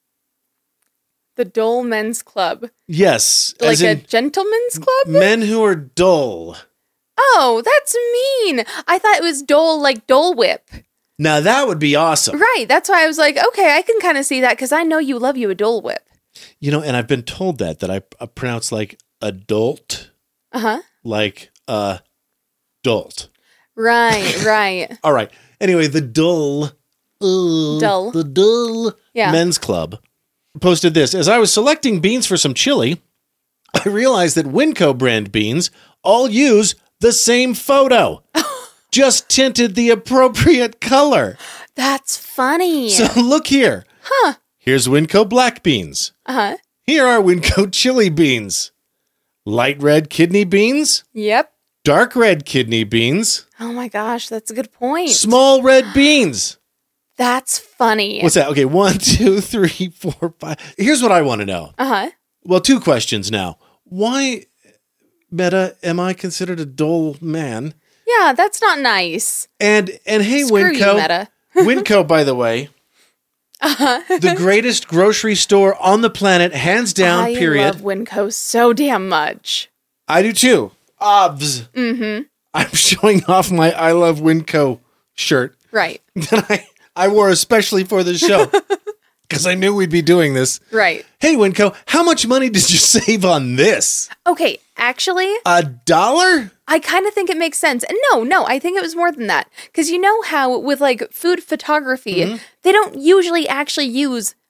The Dole Men's Club. Yes, Like as a in gentleman's club? men who are dull. Oh, that's mean. I thought it was Dole like Dole Whip. Now that would be awesome. Right. That's why I was like, okay, I can kind of see that because I know you love you a Dole Whip. You know, and I've been told that, that I, I pronounce like adult, Uh huh. like uh, adult. Right, right. All right. Anyway, the dull, uh, Dull. the dull Yeah. men's club posted this. As I was selecting beans for some chili, I realized that Winco brand beans all use the same photo, just tinted the appropriate color. That's funny. So look here. Huh. Here's Winco black beans. Uh huh. Here are Winco chili beans. Light red kidney beans, Yep. dark red kidney beans, Oh my gosh, that's a good point. small red beans. That's funny. What's that? Okay, one, two, three, four, five. Here's what I want to know. Uh huh. Well, two questions now. Why, Meta, am I considered a dull man? Yeah, that's not nice. And and hey, Screw you, Winco. Meta. Winco, by the way, Uh-huh. the greatest grocery store on the planet, hands down, I period. love Winco so damn much. I do too. Obs. Mm-hmm. I'm showing off my I Love Winco shirt Right. that I, I wore especially for the show because I knew we'd be doing this. Right. Hey, Winco, how much money did you save on this? Okay, actually, A dollar? I kind of think it makes sense. And no, no, I think it was more than that. Because you know how with like food photography, Mm-hmm. they don't usually actually use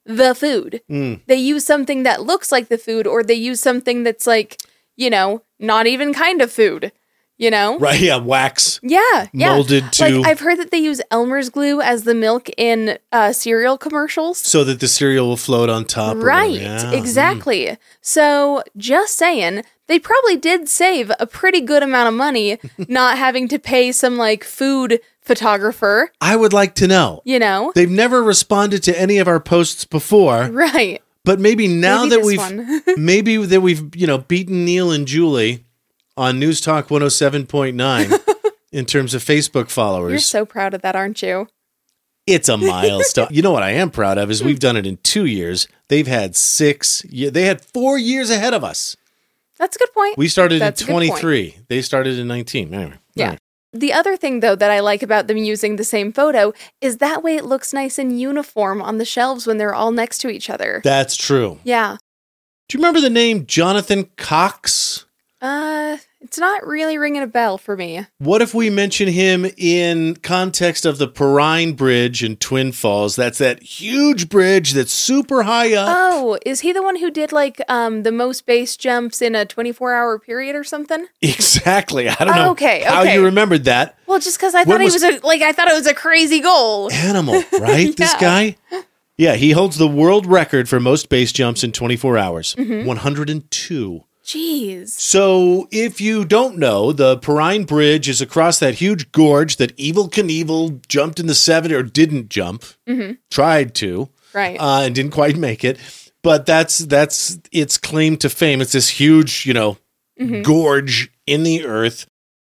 the food. Mm. They use something that looks like the food, or they use something that's like, you know, not even kind of food, you know? Right, yeah, wax. Yeah, yeah. Molded to... Like, I've heard that they use Elmer's glue as the milk in uh, cereal commercials. So that the cereal will float on top. Right, yeah. exactly. Mm. So, just saying, they probably did save a pretty good amount of money not having to pay some, like, food photographer. I would like to know. You know? They've never responded to any of our posts before. Right. But maybe now maybe that we've maybe that we've, you know, beaten Neil and Julie on News Talk one oh seven point nine in terms of Facebook followers. You're so proud of that, aren't you? It's a milestone. You know what I am proud of is we've done it in two years. They've had six. They had four years ahead of us. That's a good point. We started That's in twenty-three. They started in nineteen. Anyway. Yeah. Anyway. The other thing, though, that I like about them using the same photo is that way it looks nice and uniform on the shelves when they're all next to each other. That's true. Yeah. Do you remember the name Jonathan Cox? Uh, it's not really ringing a bell for me. What if we mention him in context of the Perrine Bridge in Twin Falls? That's that huge bridge that's super high up. Oh, is he the one who did like um the most base jumps in a twenty-four hour period or something? Exactly. I don't know oh, okay, how okay. you remembered that. Well, just because I When thought he was- was a, like I thought it was a crazy goal. Animal, right? Yeah. This guy? Yeah, he holds the world record for most base jumps in twenty-four hours. Mhm. one hundred two. Jeez. So, if you don't know, the Perrine Bridge is across that huge gorge that Evel Knievel jumped in the seventies, or didn't jump, Mhm. tried to, Right. uh, and didn't quite make it. But that's that's its claim to fame. It's this huge, you know, Mhm. gorge in the earth,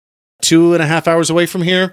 two and a half hours away from here.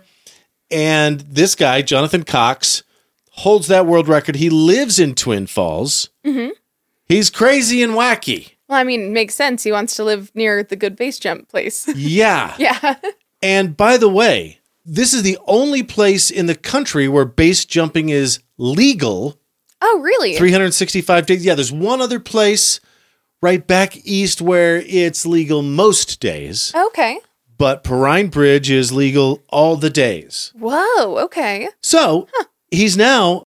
And this guy, Jonathan Cox, holds that world record. He lives in Twin Falls. Mhm. He's crazy and wacky. Well, I mean, it makes sense. He wants to live near the good base jump place. Yeah. Yeah. And by the way, this is the only place in the country where base jumping is legal. Oh, really? three hundred sixty-five days. Yeah, there's one other place right back east where it's legal most days. Okay. But Perrine Bridge is legal all the days. Whoa, okay. So he's now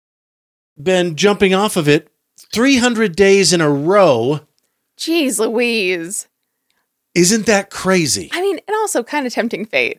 been jumping off of it three hundred days in a row. Jeez Louise. Isn't that crazy? I mean, and also kind of tempting fate.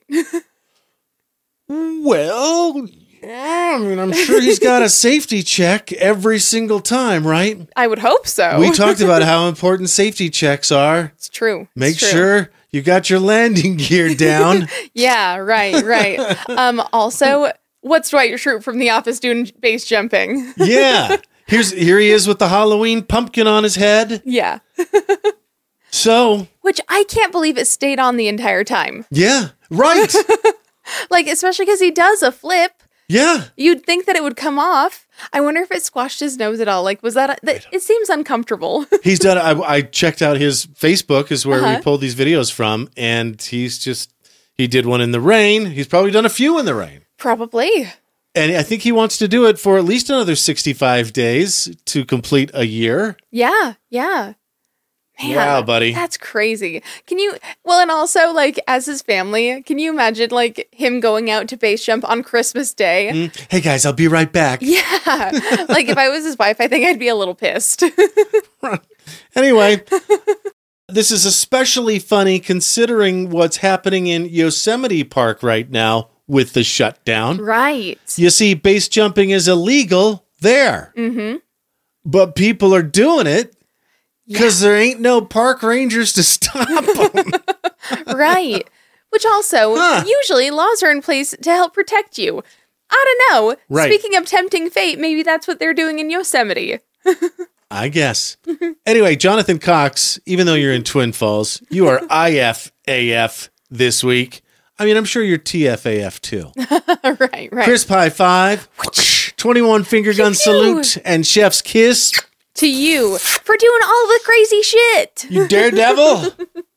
Well, yeah, I mean, I'm sure he's got a safety check every single time, right? I would hope so. We talked about how important safety checks are. It's true. It's Make true. sure you got your landing gear down. Yeah, right, right. um, also, what's Dwight Schrute from The Office doing base jumping? Yeah. Here's here he is with the Halloween pumpkin on his head. Yeah. So, Which I can't believe it stayed on the entire time. yeah, right. Like, especially because he does a flip. Yeah. You'd think that it would come off. I wonder if it squashed his nose at all. Like, was that... A, that it seems uncomfortable. He's done I, I checked out his Facebook is where Uh-huh. we pulled these videos from, and he's just he did one in the rain. He's probably done a few in the rain. Probably. And I think he wants to do it for at least another sixty-five days to complete a year. Yeah, yeah. Man, Wow, buddy. That's crazy. Can you, well, and also, like, as his family, can you imagine, like, him going out to base jump on Christmas Day? Mm, hey, guys, I'll be right back. Yeah. Like, if I was his wife, I think I'd be a little pissed. Anyway, this is especially funny considering what's happening in Yosemite Park right now with the shutdown. Right. You see, base jumping is illegal there, Mm-hmm. but people are doing it because there ain't no park rangers to stop them. Right. Which also, Huh. usually laws are in place to help protect you. I don't know. Right. Speaking of tempting fate, maybe that's what they're doing in Yosemite. I guess. Anyway, Jonathan Cox, even though you're in Twin Falls, you are I F A F this week. I mean, I'm sure you're T F A F too. Right, right. Crisp high five, twenty-one finger gun Pew, pew. salute, and chef's kiss. To you for doing all the crazy shit. You daredevil.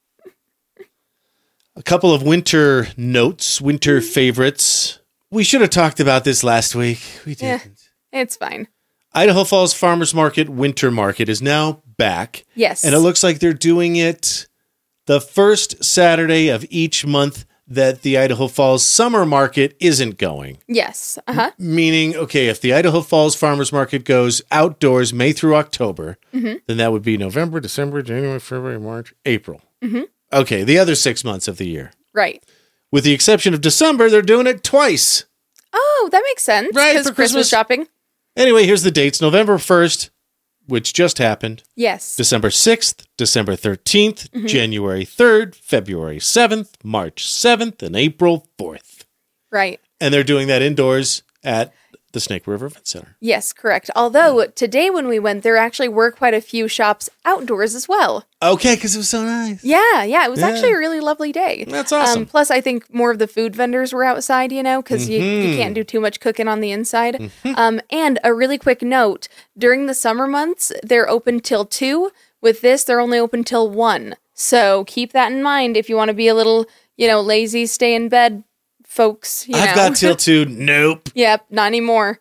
A couple of winter notes, winter favorites. We should have talked about this last week. We Yeah, didn't. it's fine. Idaho Falls Farmers Market Winter Market is now back. Yes. And it looks like they're doing it the first Saturday of each month that the Idaho Falls Summer Market isn't going. Yes. Uh-huh. Meaning, okay, if the Idaho Falls Farmers Market goes outdoors May through October, Mm-hmm. then that would be November, December, January, February, March, April. Mm-hmm. Okay, the other six months of the year. Right. With the exception of December, they're doing it twice. Oh, that makes sense. Right, Because for Christmas Christmas. shopping. Anyway, here's the dates. November first, which just happened. Yes. December sixth, December thirteenth, Mm-hmm. January third, February seventh, March seventh, and April fourth. Right. And they're doing that indoors at the Snake River Event Center. Yes, correct. Although today when we went, there actually were quite a few shops outdoors as well. Okay, because it was so nice. Yeah, yeah. It was Yeah. actually a really lovely day. That's awesome. Um, plus, I think more of the food vendors were outside, you know, because you, Mm-hmm. you can't do too much cooking on the inside. Um, and a really quick note, during the summer months, they're open till two. With this, they're only open till one. So keep that in mind if you want to be a little, you know, lazy, stay in bed, folks. You I've know. got till two. Nope. Yep, not anymore.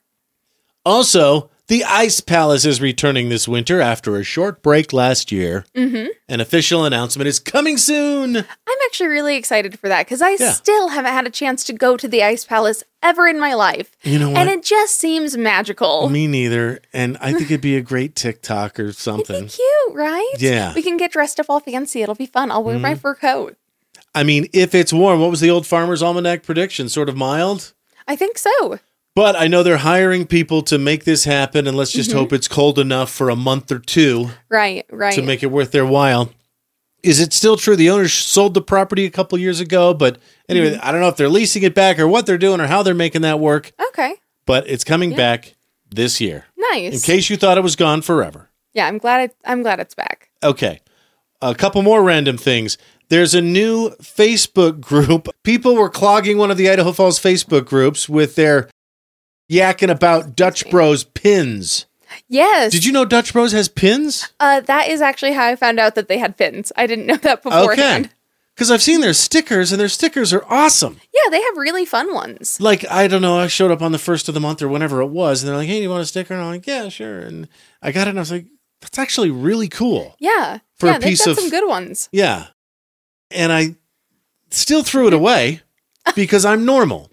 Also, the Ice Palace is returning this winter after a short break last year. Mm-hmm. An official announcement is coming soon. I'm actually really excited for that because I Yeah. still haven't had a chance to go to the Ice Palace ever in my life. You know what? And it just seems magical. Me neither. And I think it'd be a great TikTok or It'd something. be cute, right? Yeah. Mm-hmm. We can get dressed up all fancy. It'll be fun. I'll wear my fur coat. I mean, if it's warm, what was the old Farmer's Almanac prediction? Sort of mild? I think so. But I know they're hiring people to make this happen, and let's just Mm-hmm. hope it's cold enough for a month or two Right, right. to make it worth their while. Is it still true the owners sold the property a couple years ago? But anyway, Mm-hmm. I don't know if they're leasing it back or what they're doing or how they're making that work. Okay. But it's coming back this year. Nice. In case you thought it was gone forever. yeah, I'm glad it, I'm glad it's back. Okay. A couple more random things. There's a new Facebook group. People were clogging one of the Idaho Falls Facebook groups with their yakking about Dutch Bros pins. Yes. Did you know Dutch Bros has pins? Uh, that is actually how I found out that they had pins. I didn't know that beforehand. Okay. Because I've seen their stickers, and their stickers are awesome. Yeah, they have really fun ones. Like, I don't know, I showed up on the first of the month or whenever it was, and they're like, hey, do you want a sticker? And I'm like, yeah, sure. And I got it, and I was like, that's actually really cool. Yeah. For yeah, a piece they've got of- some good ones. Yeah. And I still threw it away because I'm normal.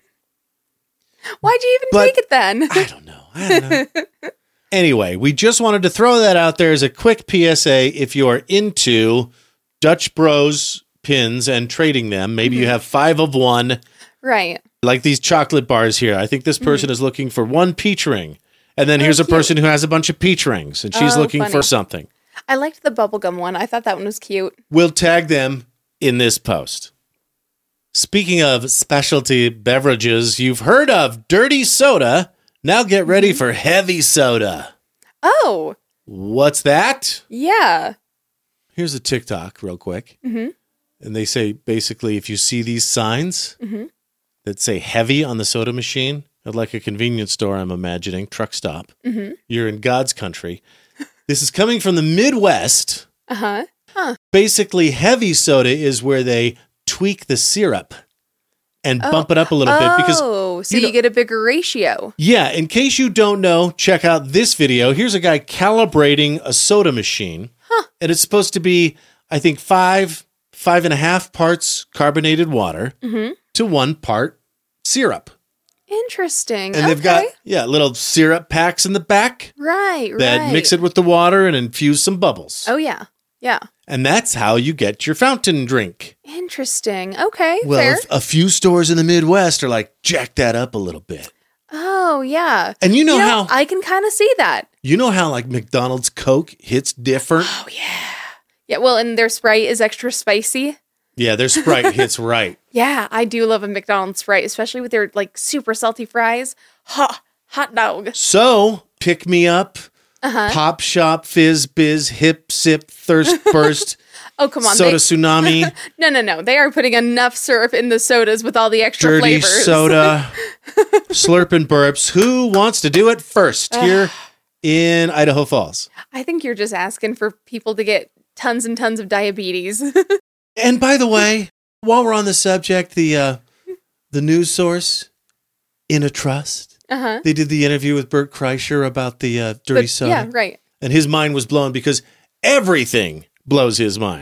Why'd you even But- take it then? I don't know. I don't know. Anyway, we just wanted to throw that out there as a quick P S A. If you are into Dutch Bros pins and trading them, maybe you have five of one, Right. like these chocolate bars here. I think this person is looking for one peach ring. And then Oh, here's a cute. person who has a bunch of peach rings, and she's Oh, looking funny. for something. I liked the bubblegum one. I thought that one was cute. We'll tag them in this post. Speaking of specialty beverages, you've heard of dirty soda. Now get ready for heavy soda. Oh, What's that? yeah. Here's a TikTok real quick. Mm-hmm. And they say basically if you see these signs Mm-hmm. that say heavy on the soda machine, at like a convenience store, I'm imagining, truck stop, Mm-hmm. you're in God's country. This is coming from the Midwest. Uh-huh. Basically, heavy soda is where they tweak the syrup and bump it up a little bit because Oh, so you you, know- get a bigger ratio. yeah, in case you don't know, check out this video. Here's a guy calibrating a soda machine. And it's supposed to be, I think, five, five and a half parts carbonated water Mm-hmm. to one part syrup. Interesting. And okay. they've got, yeah, little syrup packs in the back right, that right. mix it with the water and infuse some bubbles. Oh, yeah. Yeah. And that's how you get your fountain drink. Interesting. Okay, Well, fair. if a few stores in the Midwest are like, jack that up a little bit. Oh, yeah. And you know, You know, how I can kind of see that. you know how like McDonald's Coke hits different? Oh, yeah. Yeah, well, and their Sprite is extra spicy. Yeah, their Sprite hits right. Yeah, I do love a McDonald's Sprite, especially with their like super salty fries. Ha, hot dog. So, pick me up, Uh-huh. Pop Shop, Fizz Biz, Hip Sip, Thirst Burst, Oh, come on. Soda They, Tsunami, no, no, no. They are putting enough syrup in the sodas with all the extra Dirty flavors. Soda, Slurp and Burps. Who wants to do it first here in Idaho Falls? I think you're just asking for people to get tons and tons of diabetes. And by the way, while we're on the subject, the uh, the news source, In a Trust, uh-huh. they did the interview with Bert Kreischer about the uh, dirty But, soda. yeah, right. And his mind was blown because everything blows his mind.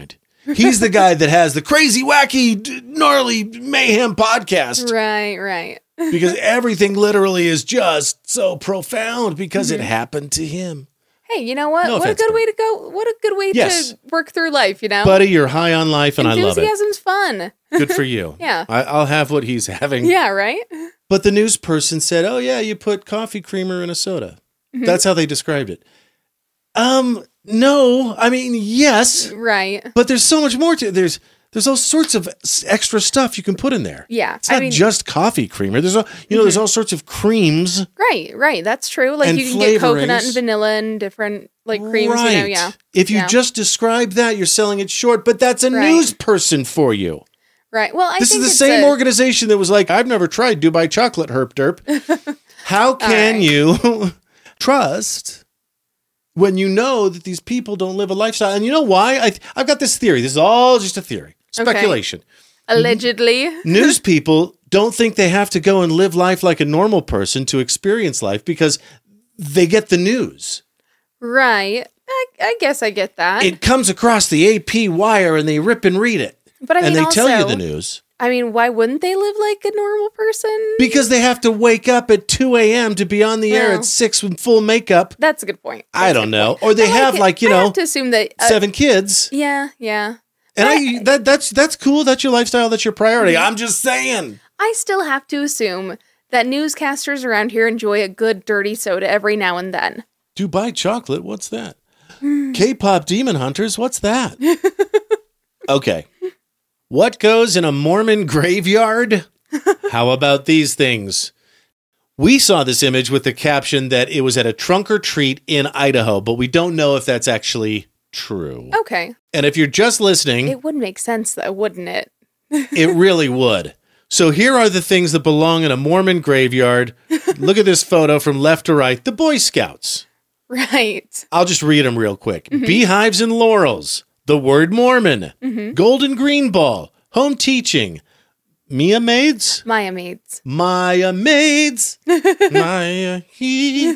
He's the guy that has the crazy, wacky, d- gnarly mayhem podcast. Right, right. Because everything literally is just so profound because Mm-hmm. it happened to him. Hey, you know what? No what a offense, good buddy. way to go. What a good way Yes. to work through life, you know? Buddy, you're high on life and I love it. Enthusiasm's fun. Good for you. Yeah. I, I'll have what he's having. Yeah, right? But the news person said, oh, yeah, you put coffee creamer in a soda. Mm-hmm. That's how they described it. Um, no, I mean, yes, Right. but there's so much more to it. There's there's all sorts of s- extra stuff you can put in there. Yeah, It's not I mean- just coffee creamer. There's all, you know, there's all sorts of creams. Right, right. That's true. Like And you can get coconut flavorings. and vanilla and different like creams, right. you know, yeah. If you Yeah. just describe that, you're selling it short, but that's a Right. news person for you. Right. Well, I This think is the it's same a- organization that was like, I've never tried Dubai chocolate, herp derp. How can right. you trust when you know that these people don't live a lifestyle? And you know why? I, I've got this theory. This is all just a theory. Speculation. allegedly. News people don't think they have to go and live life like a normal person to experience life because they get the news. Right. I, I guess I get that. It comes across the A P wire and they rip and read it. but I mean, and they also, tell you the news. I mean, why wouldn't they live like a normal person? Because they have to wake up at two a.m. to be on the air Well. at six with full makeup. That's a good point. I That's a don't good know. point. Or they But, have like, you I know, have to assume that uh, seven kids. Yeah, yeah. And But I that that's that's cool. That's your lifestyle. That's your priority. I'm just saying. I still have to assume that newscasters around here enjoy a good dirty soda every now and then. Dubai chocolate, what's that? K-pop demon hunters, what's that? Okay. What goes in a Mormon graveyard? How about these things? We saw this image with the caption that it was at a trunk or treat in Idaho, but we don't know if that's actually true. Okay. And if you're just listening, It would make sense though, wouldn't it? it really would. So here are the things that belong in a Mormon graveyard. Look at this photo from left to right. The Boy Scouts. Right. I'll just read them real quick. Beehives and laurels. The word Mormon. Golden green ball. Home teaching. Mia maids. Maya maids. Maya maids. Maya he.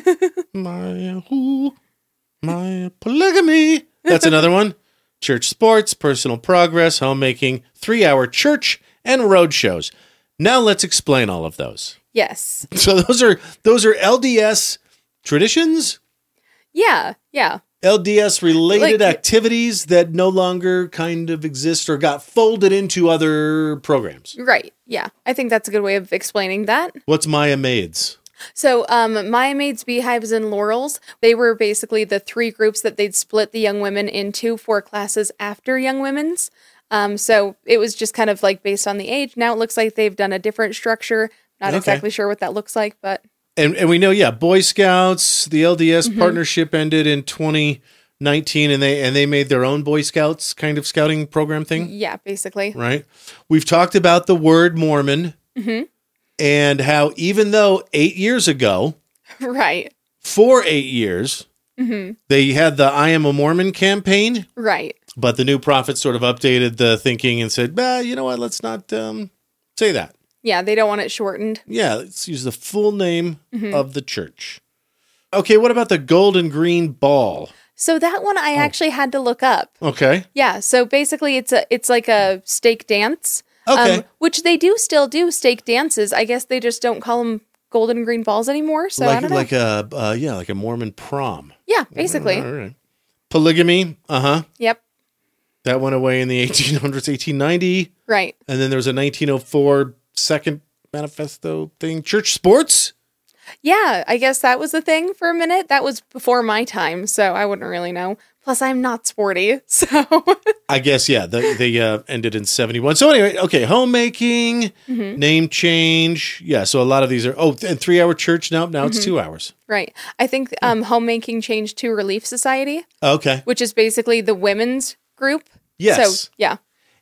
Maya who. Maya polygamy. That's another one. Church sports, personal progress, homemaking, three-hour church, and road shows. Now let's explain all of those. Yes. So those are those are L D S traditions, Yeah. Yeah. L D S related Like- activities that no longer kind of exist or got folded into other programs. Right. Yeah. I think that's a good way of explaining that. What's Maya Maids? So, um, Maya Maids, Beehives, and Laurels, they were basically the three groups that they'd split the young women into for classes after Young Women's. Um, so it was just kind of like based on the age. Now it looks like they've done a different structure. Not Okay. exactly sure what that looks like, but And and we know, yeah, Boy Scouts, the L D S Mm-hmm. partnership ended in twenty nineteen and they and they made their own Boy Scouts kind of scouting program thing. yeah, basically. Right? We've talked about the word Mormon Mm-hmm. and how even though eight years ago, Right. for eight years, Mm-hmm. they had the I Am a Mormon campaign, Right. but the new prophet sort of updated the thinking and said, bah, you know what, let's not um, say that. Yeah, they don't want it shortened. Yeah, let's use the full name Mm-hmm. of the church. Okay, what about the golden green ball? So that one Oh. I actually had to look up. Okay. Yeah, so basically it's a it's like a stake dance. Okay. Um, which they do still do stake dances. I guess they just don't call them golden and green balls anymore. So I like don't know. like a uh, yeah, like a Mormon prom. yeah, basically. All right. Polygamy, uh-huh. Yep. That went away in the eighteen hundreds, eighteen ninety. Right. And then there was a nineteen oh four second manifesto thing. Church sports? Yeah, I guess that was the thing for a minute. That was before my time, so I wouldn't really know. Plus, I'm not sporty, so I guess, yeah, they, they uh, ended in seventy-one. So anyway, okay, homemaking, Mm-hmm. name change. Yeah, so a lot of these are, oh, and three-hour church now? Now Mm-hmm. it's two hours. right. I think um, homemaking changed to Relief Society, Okay. which is basically the women's group. Yes. So yeah,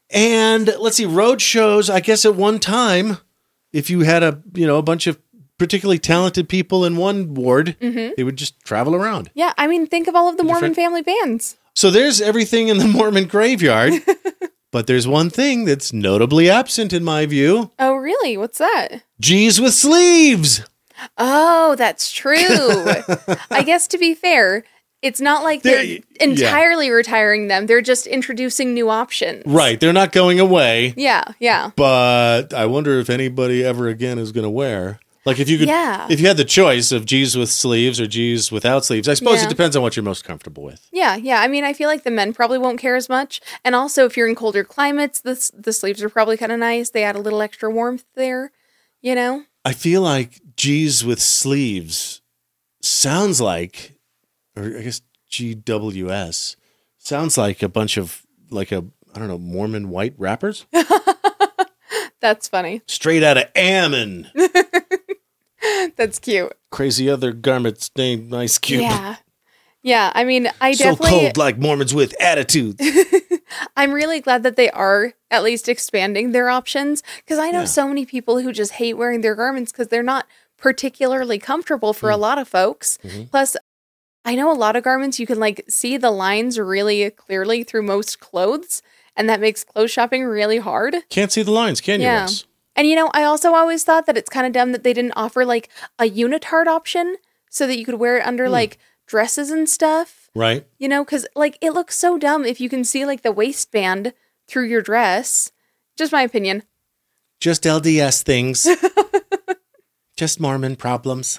And let's see, road shows, I guess at one time, if you had a, you know, a bunch of particularly talented people in one ward, Mm-hmm. they would just travel around. yeah. I mean, think of all of the Mormon Different- family bands. So there's everything in the Mormon graveyard, but there's one thing that's notably absent in my view. Oh, really? What's that? G's with sleeves. Oh, that's true. I guess to be fair, It's not like They're- they're, yeah. entirely retiring them. They're just introducing new options. Right. They're not going away. Yeah, yeah. But I wonder if anybody ever again is going to wear. Like if you could, Yeah. if you had the choice of G's with sleeves or G's without sleeves, I suppose Yeah. it depends on what you're most comfortable with. Yeah, yeah. I mean, I feel like the men probably won't care as much. And also, if you're in colder climates, the, s- the sleeves are probably kind of nice. They add a little extra warmth there, you know? I feel like G's with sleeves sounds like, or I guess G W S sounds like a bunch of like a, I don't know, Mormon white rappers That's funny. straight out of Ammon. That's cute. Crazy other garments named Ice Cube. Yeah. Yeah, I mean, I So definitely, cold like Mormons with attitudes. I'm really glad that they are at least expanding their options because I know Yeah. so many people who just hate wearing their garments because they're not particularly comfortable for a lot of folks. Mhm. Plus, I know a lot of garments you can like see the lines really clearly through most clothes, and that makes clothes shopping really hard. Can't see the lines, can you, Yeah. Russ? And you know, I also always thought that it's kind of dumb that they didn't offer like a unitard option so that you could wear it under like dresses and stuff. Right? You know, because like it looks so dumb if you can see like the waistband through your dress. Just my opinion. Just L D S things. Just Mormon problems.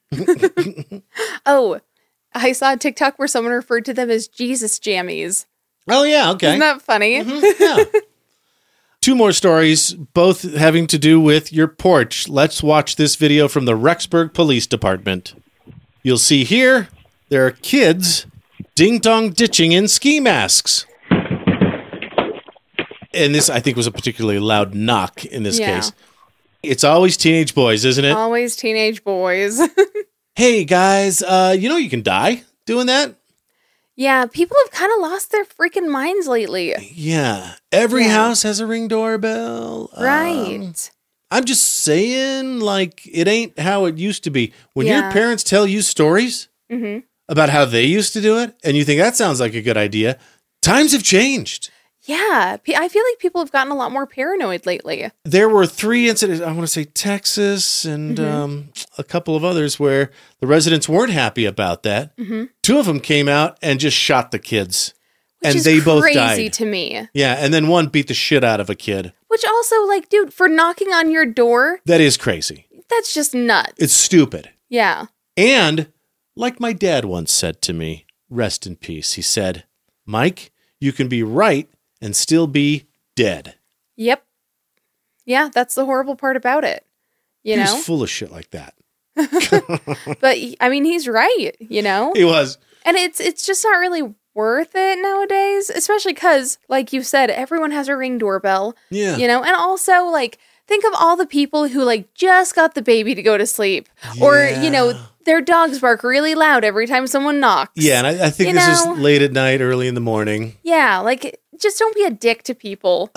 Oh, I saw a TikTok where someone referred to them as Jesus jammies. Oh, yeah, okay. Isn't that funny? Yeah. Two more stories, both having to do with your porch. Let's watch this video from the Rexburg Police Department. You'll see here, there are kids ding-dong ditching in ski masks. And this, I think, was a particularly loud knock in this Yeah. case. It's always teenage boys, isn't it? Always teenage boys. Hey, guys, uh, you know you can die doing that? Yeah, people have kind of lost their freaking minds lately. Yeah. Every Yeah. house has a Ring doorbell. Right. Um, I'm just saying, like, it ain't how it used to be. When your Yeah. parents tell you stories hmm about how they used to do it, and you think that sounds like a good idea, times have changed. Yeah, pe- I feel like people have gotten a lot more paranoid lately. There were three incidents, I want to say Texas and Mm-hmm. um, a couple of others, where the residents weren't happy about that. Mm-hmm. Two of them came out and just shot the kids. Which and is they both crazy died. to me. Yeah, and then one beat the shit out of a kid. Which also, like, dude, for knocking on your door, That is crazy. that's just nuts. It's stupid. Yeah. And like my dad once said to me, rest in peace, he said, Mike, you can be right and still be dead. Yep. Yeah, that's the horrible part about it. You he know? was full of shit like that. But I mean, he's right, you know? He was. And it's it's just not really worth it nowadays, especially cuz like you said, everyone has a Ring doorbell. Yeah. You know, and also like think of all the people who like just got the baby to go to sleep or, you know, Yeah. their dogs bark really loud every time someone knocks. Yeah, and I, I think You this know? is late at night, early in the morning. Yeah, like just don't be a dick to people.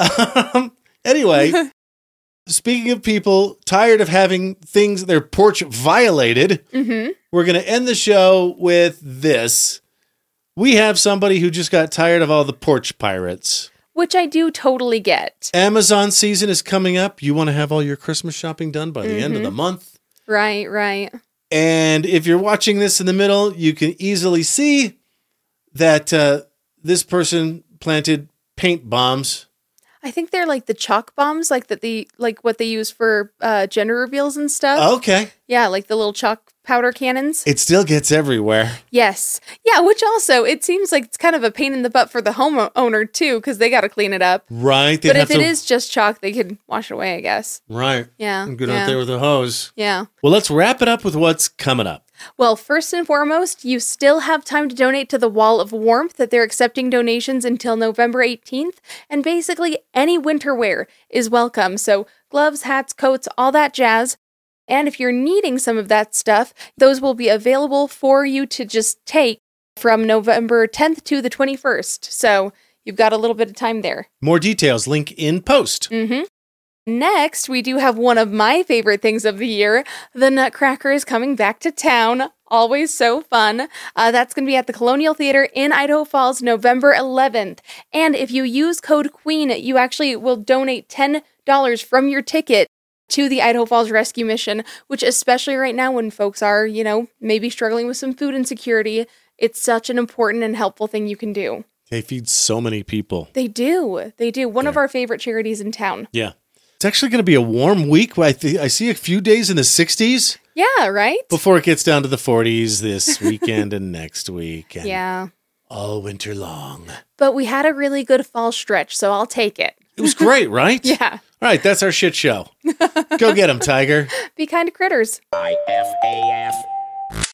Anyway, speaking of people tired of having things, their porch violated, Mhm. we're going to end the show with this. We have somebody who just got tired of all the porch pirates. Which I do totally get. Amazon season is coming up. You want to have all your Christmas shopping done by the end of the month. Right, right. And if you're watching this in the middle, you can easily see that uh, this person planted paint bombs. I think they're like the chalk bombs, like that the like what they use for uh, gender reveals and stuff. Okay. Yeah, like the little chalk powder cannons. It still gets everywhere. Yes. Yeah, which also it seems like it's kind of a pain in the butt for the homeowner too, because they got to clean it up. Right. They'd But have if it to- is just chalk, they could wash it away, I guess. Right. Yeah. And get yeah. out there with a hose. Yeah. Well, let's wrap it up with what's coming up. Well, first and foremost, you still have time to donate to the Wall of Warmth that they're accepting donations until November eighteenth. And basically any winter wear is welcome. So gloves, hats, coats, all that jazz. And if you're needing some of that stuff, those will be available for you to just take from November tenth to the twenty-first. So you've got a little bit of time there. More details, link in post. Mm-hmm. Next, we do have one of my favorite things of the year. The Nutcracker is coming back to town. Always so fun. Uh, that's going to be at the Colonial Theater in Idaho Falls, November eleventh. And if you use code QUEEN, you actually will donate ten dollars from your ticket to the Idaho Falls Rescue Mission, which especially right now when folks are, you know, maybe struggling with some food insecurity, It's such an important and helpful thing you can do. They feed so many people. They do. They do. One Yeah. of our favorite charities in town. Yeah. It's actually going to be a warm week. I, th- I see a few days in the sixties Yeah, right? before it gets down to the forties this weekend and next week. And Yeah. all winter long. But we had a really good fall stretch, so I'll take it. It was great, right? Yeah. All right, that's our shit show. Go get them, Tiger. Be kind to critters. I F A F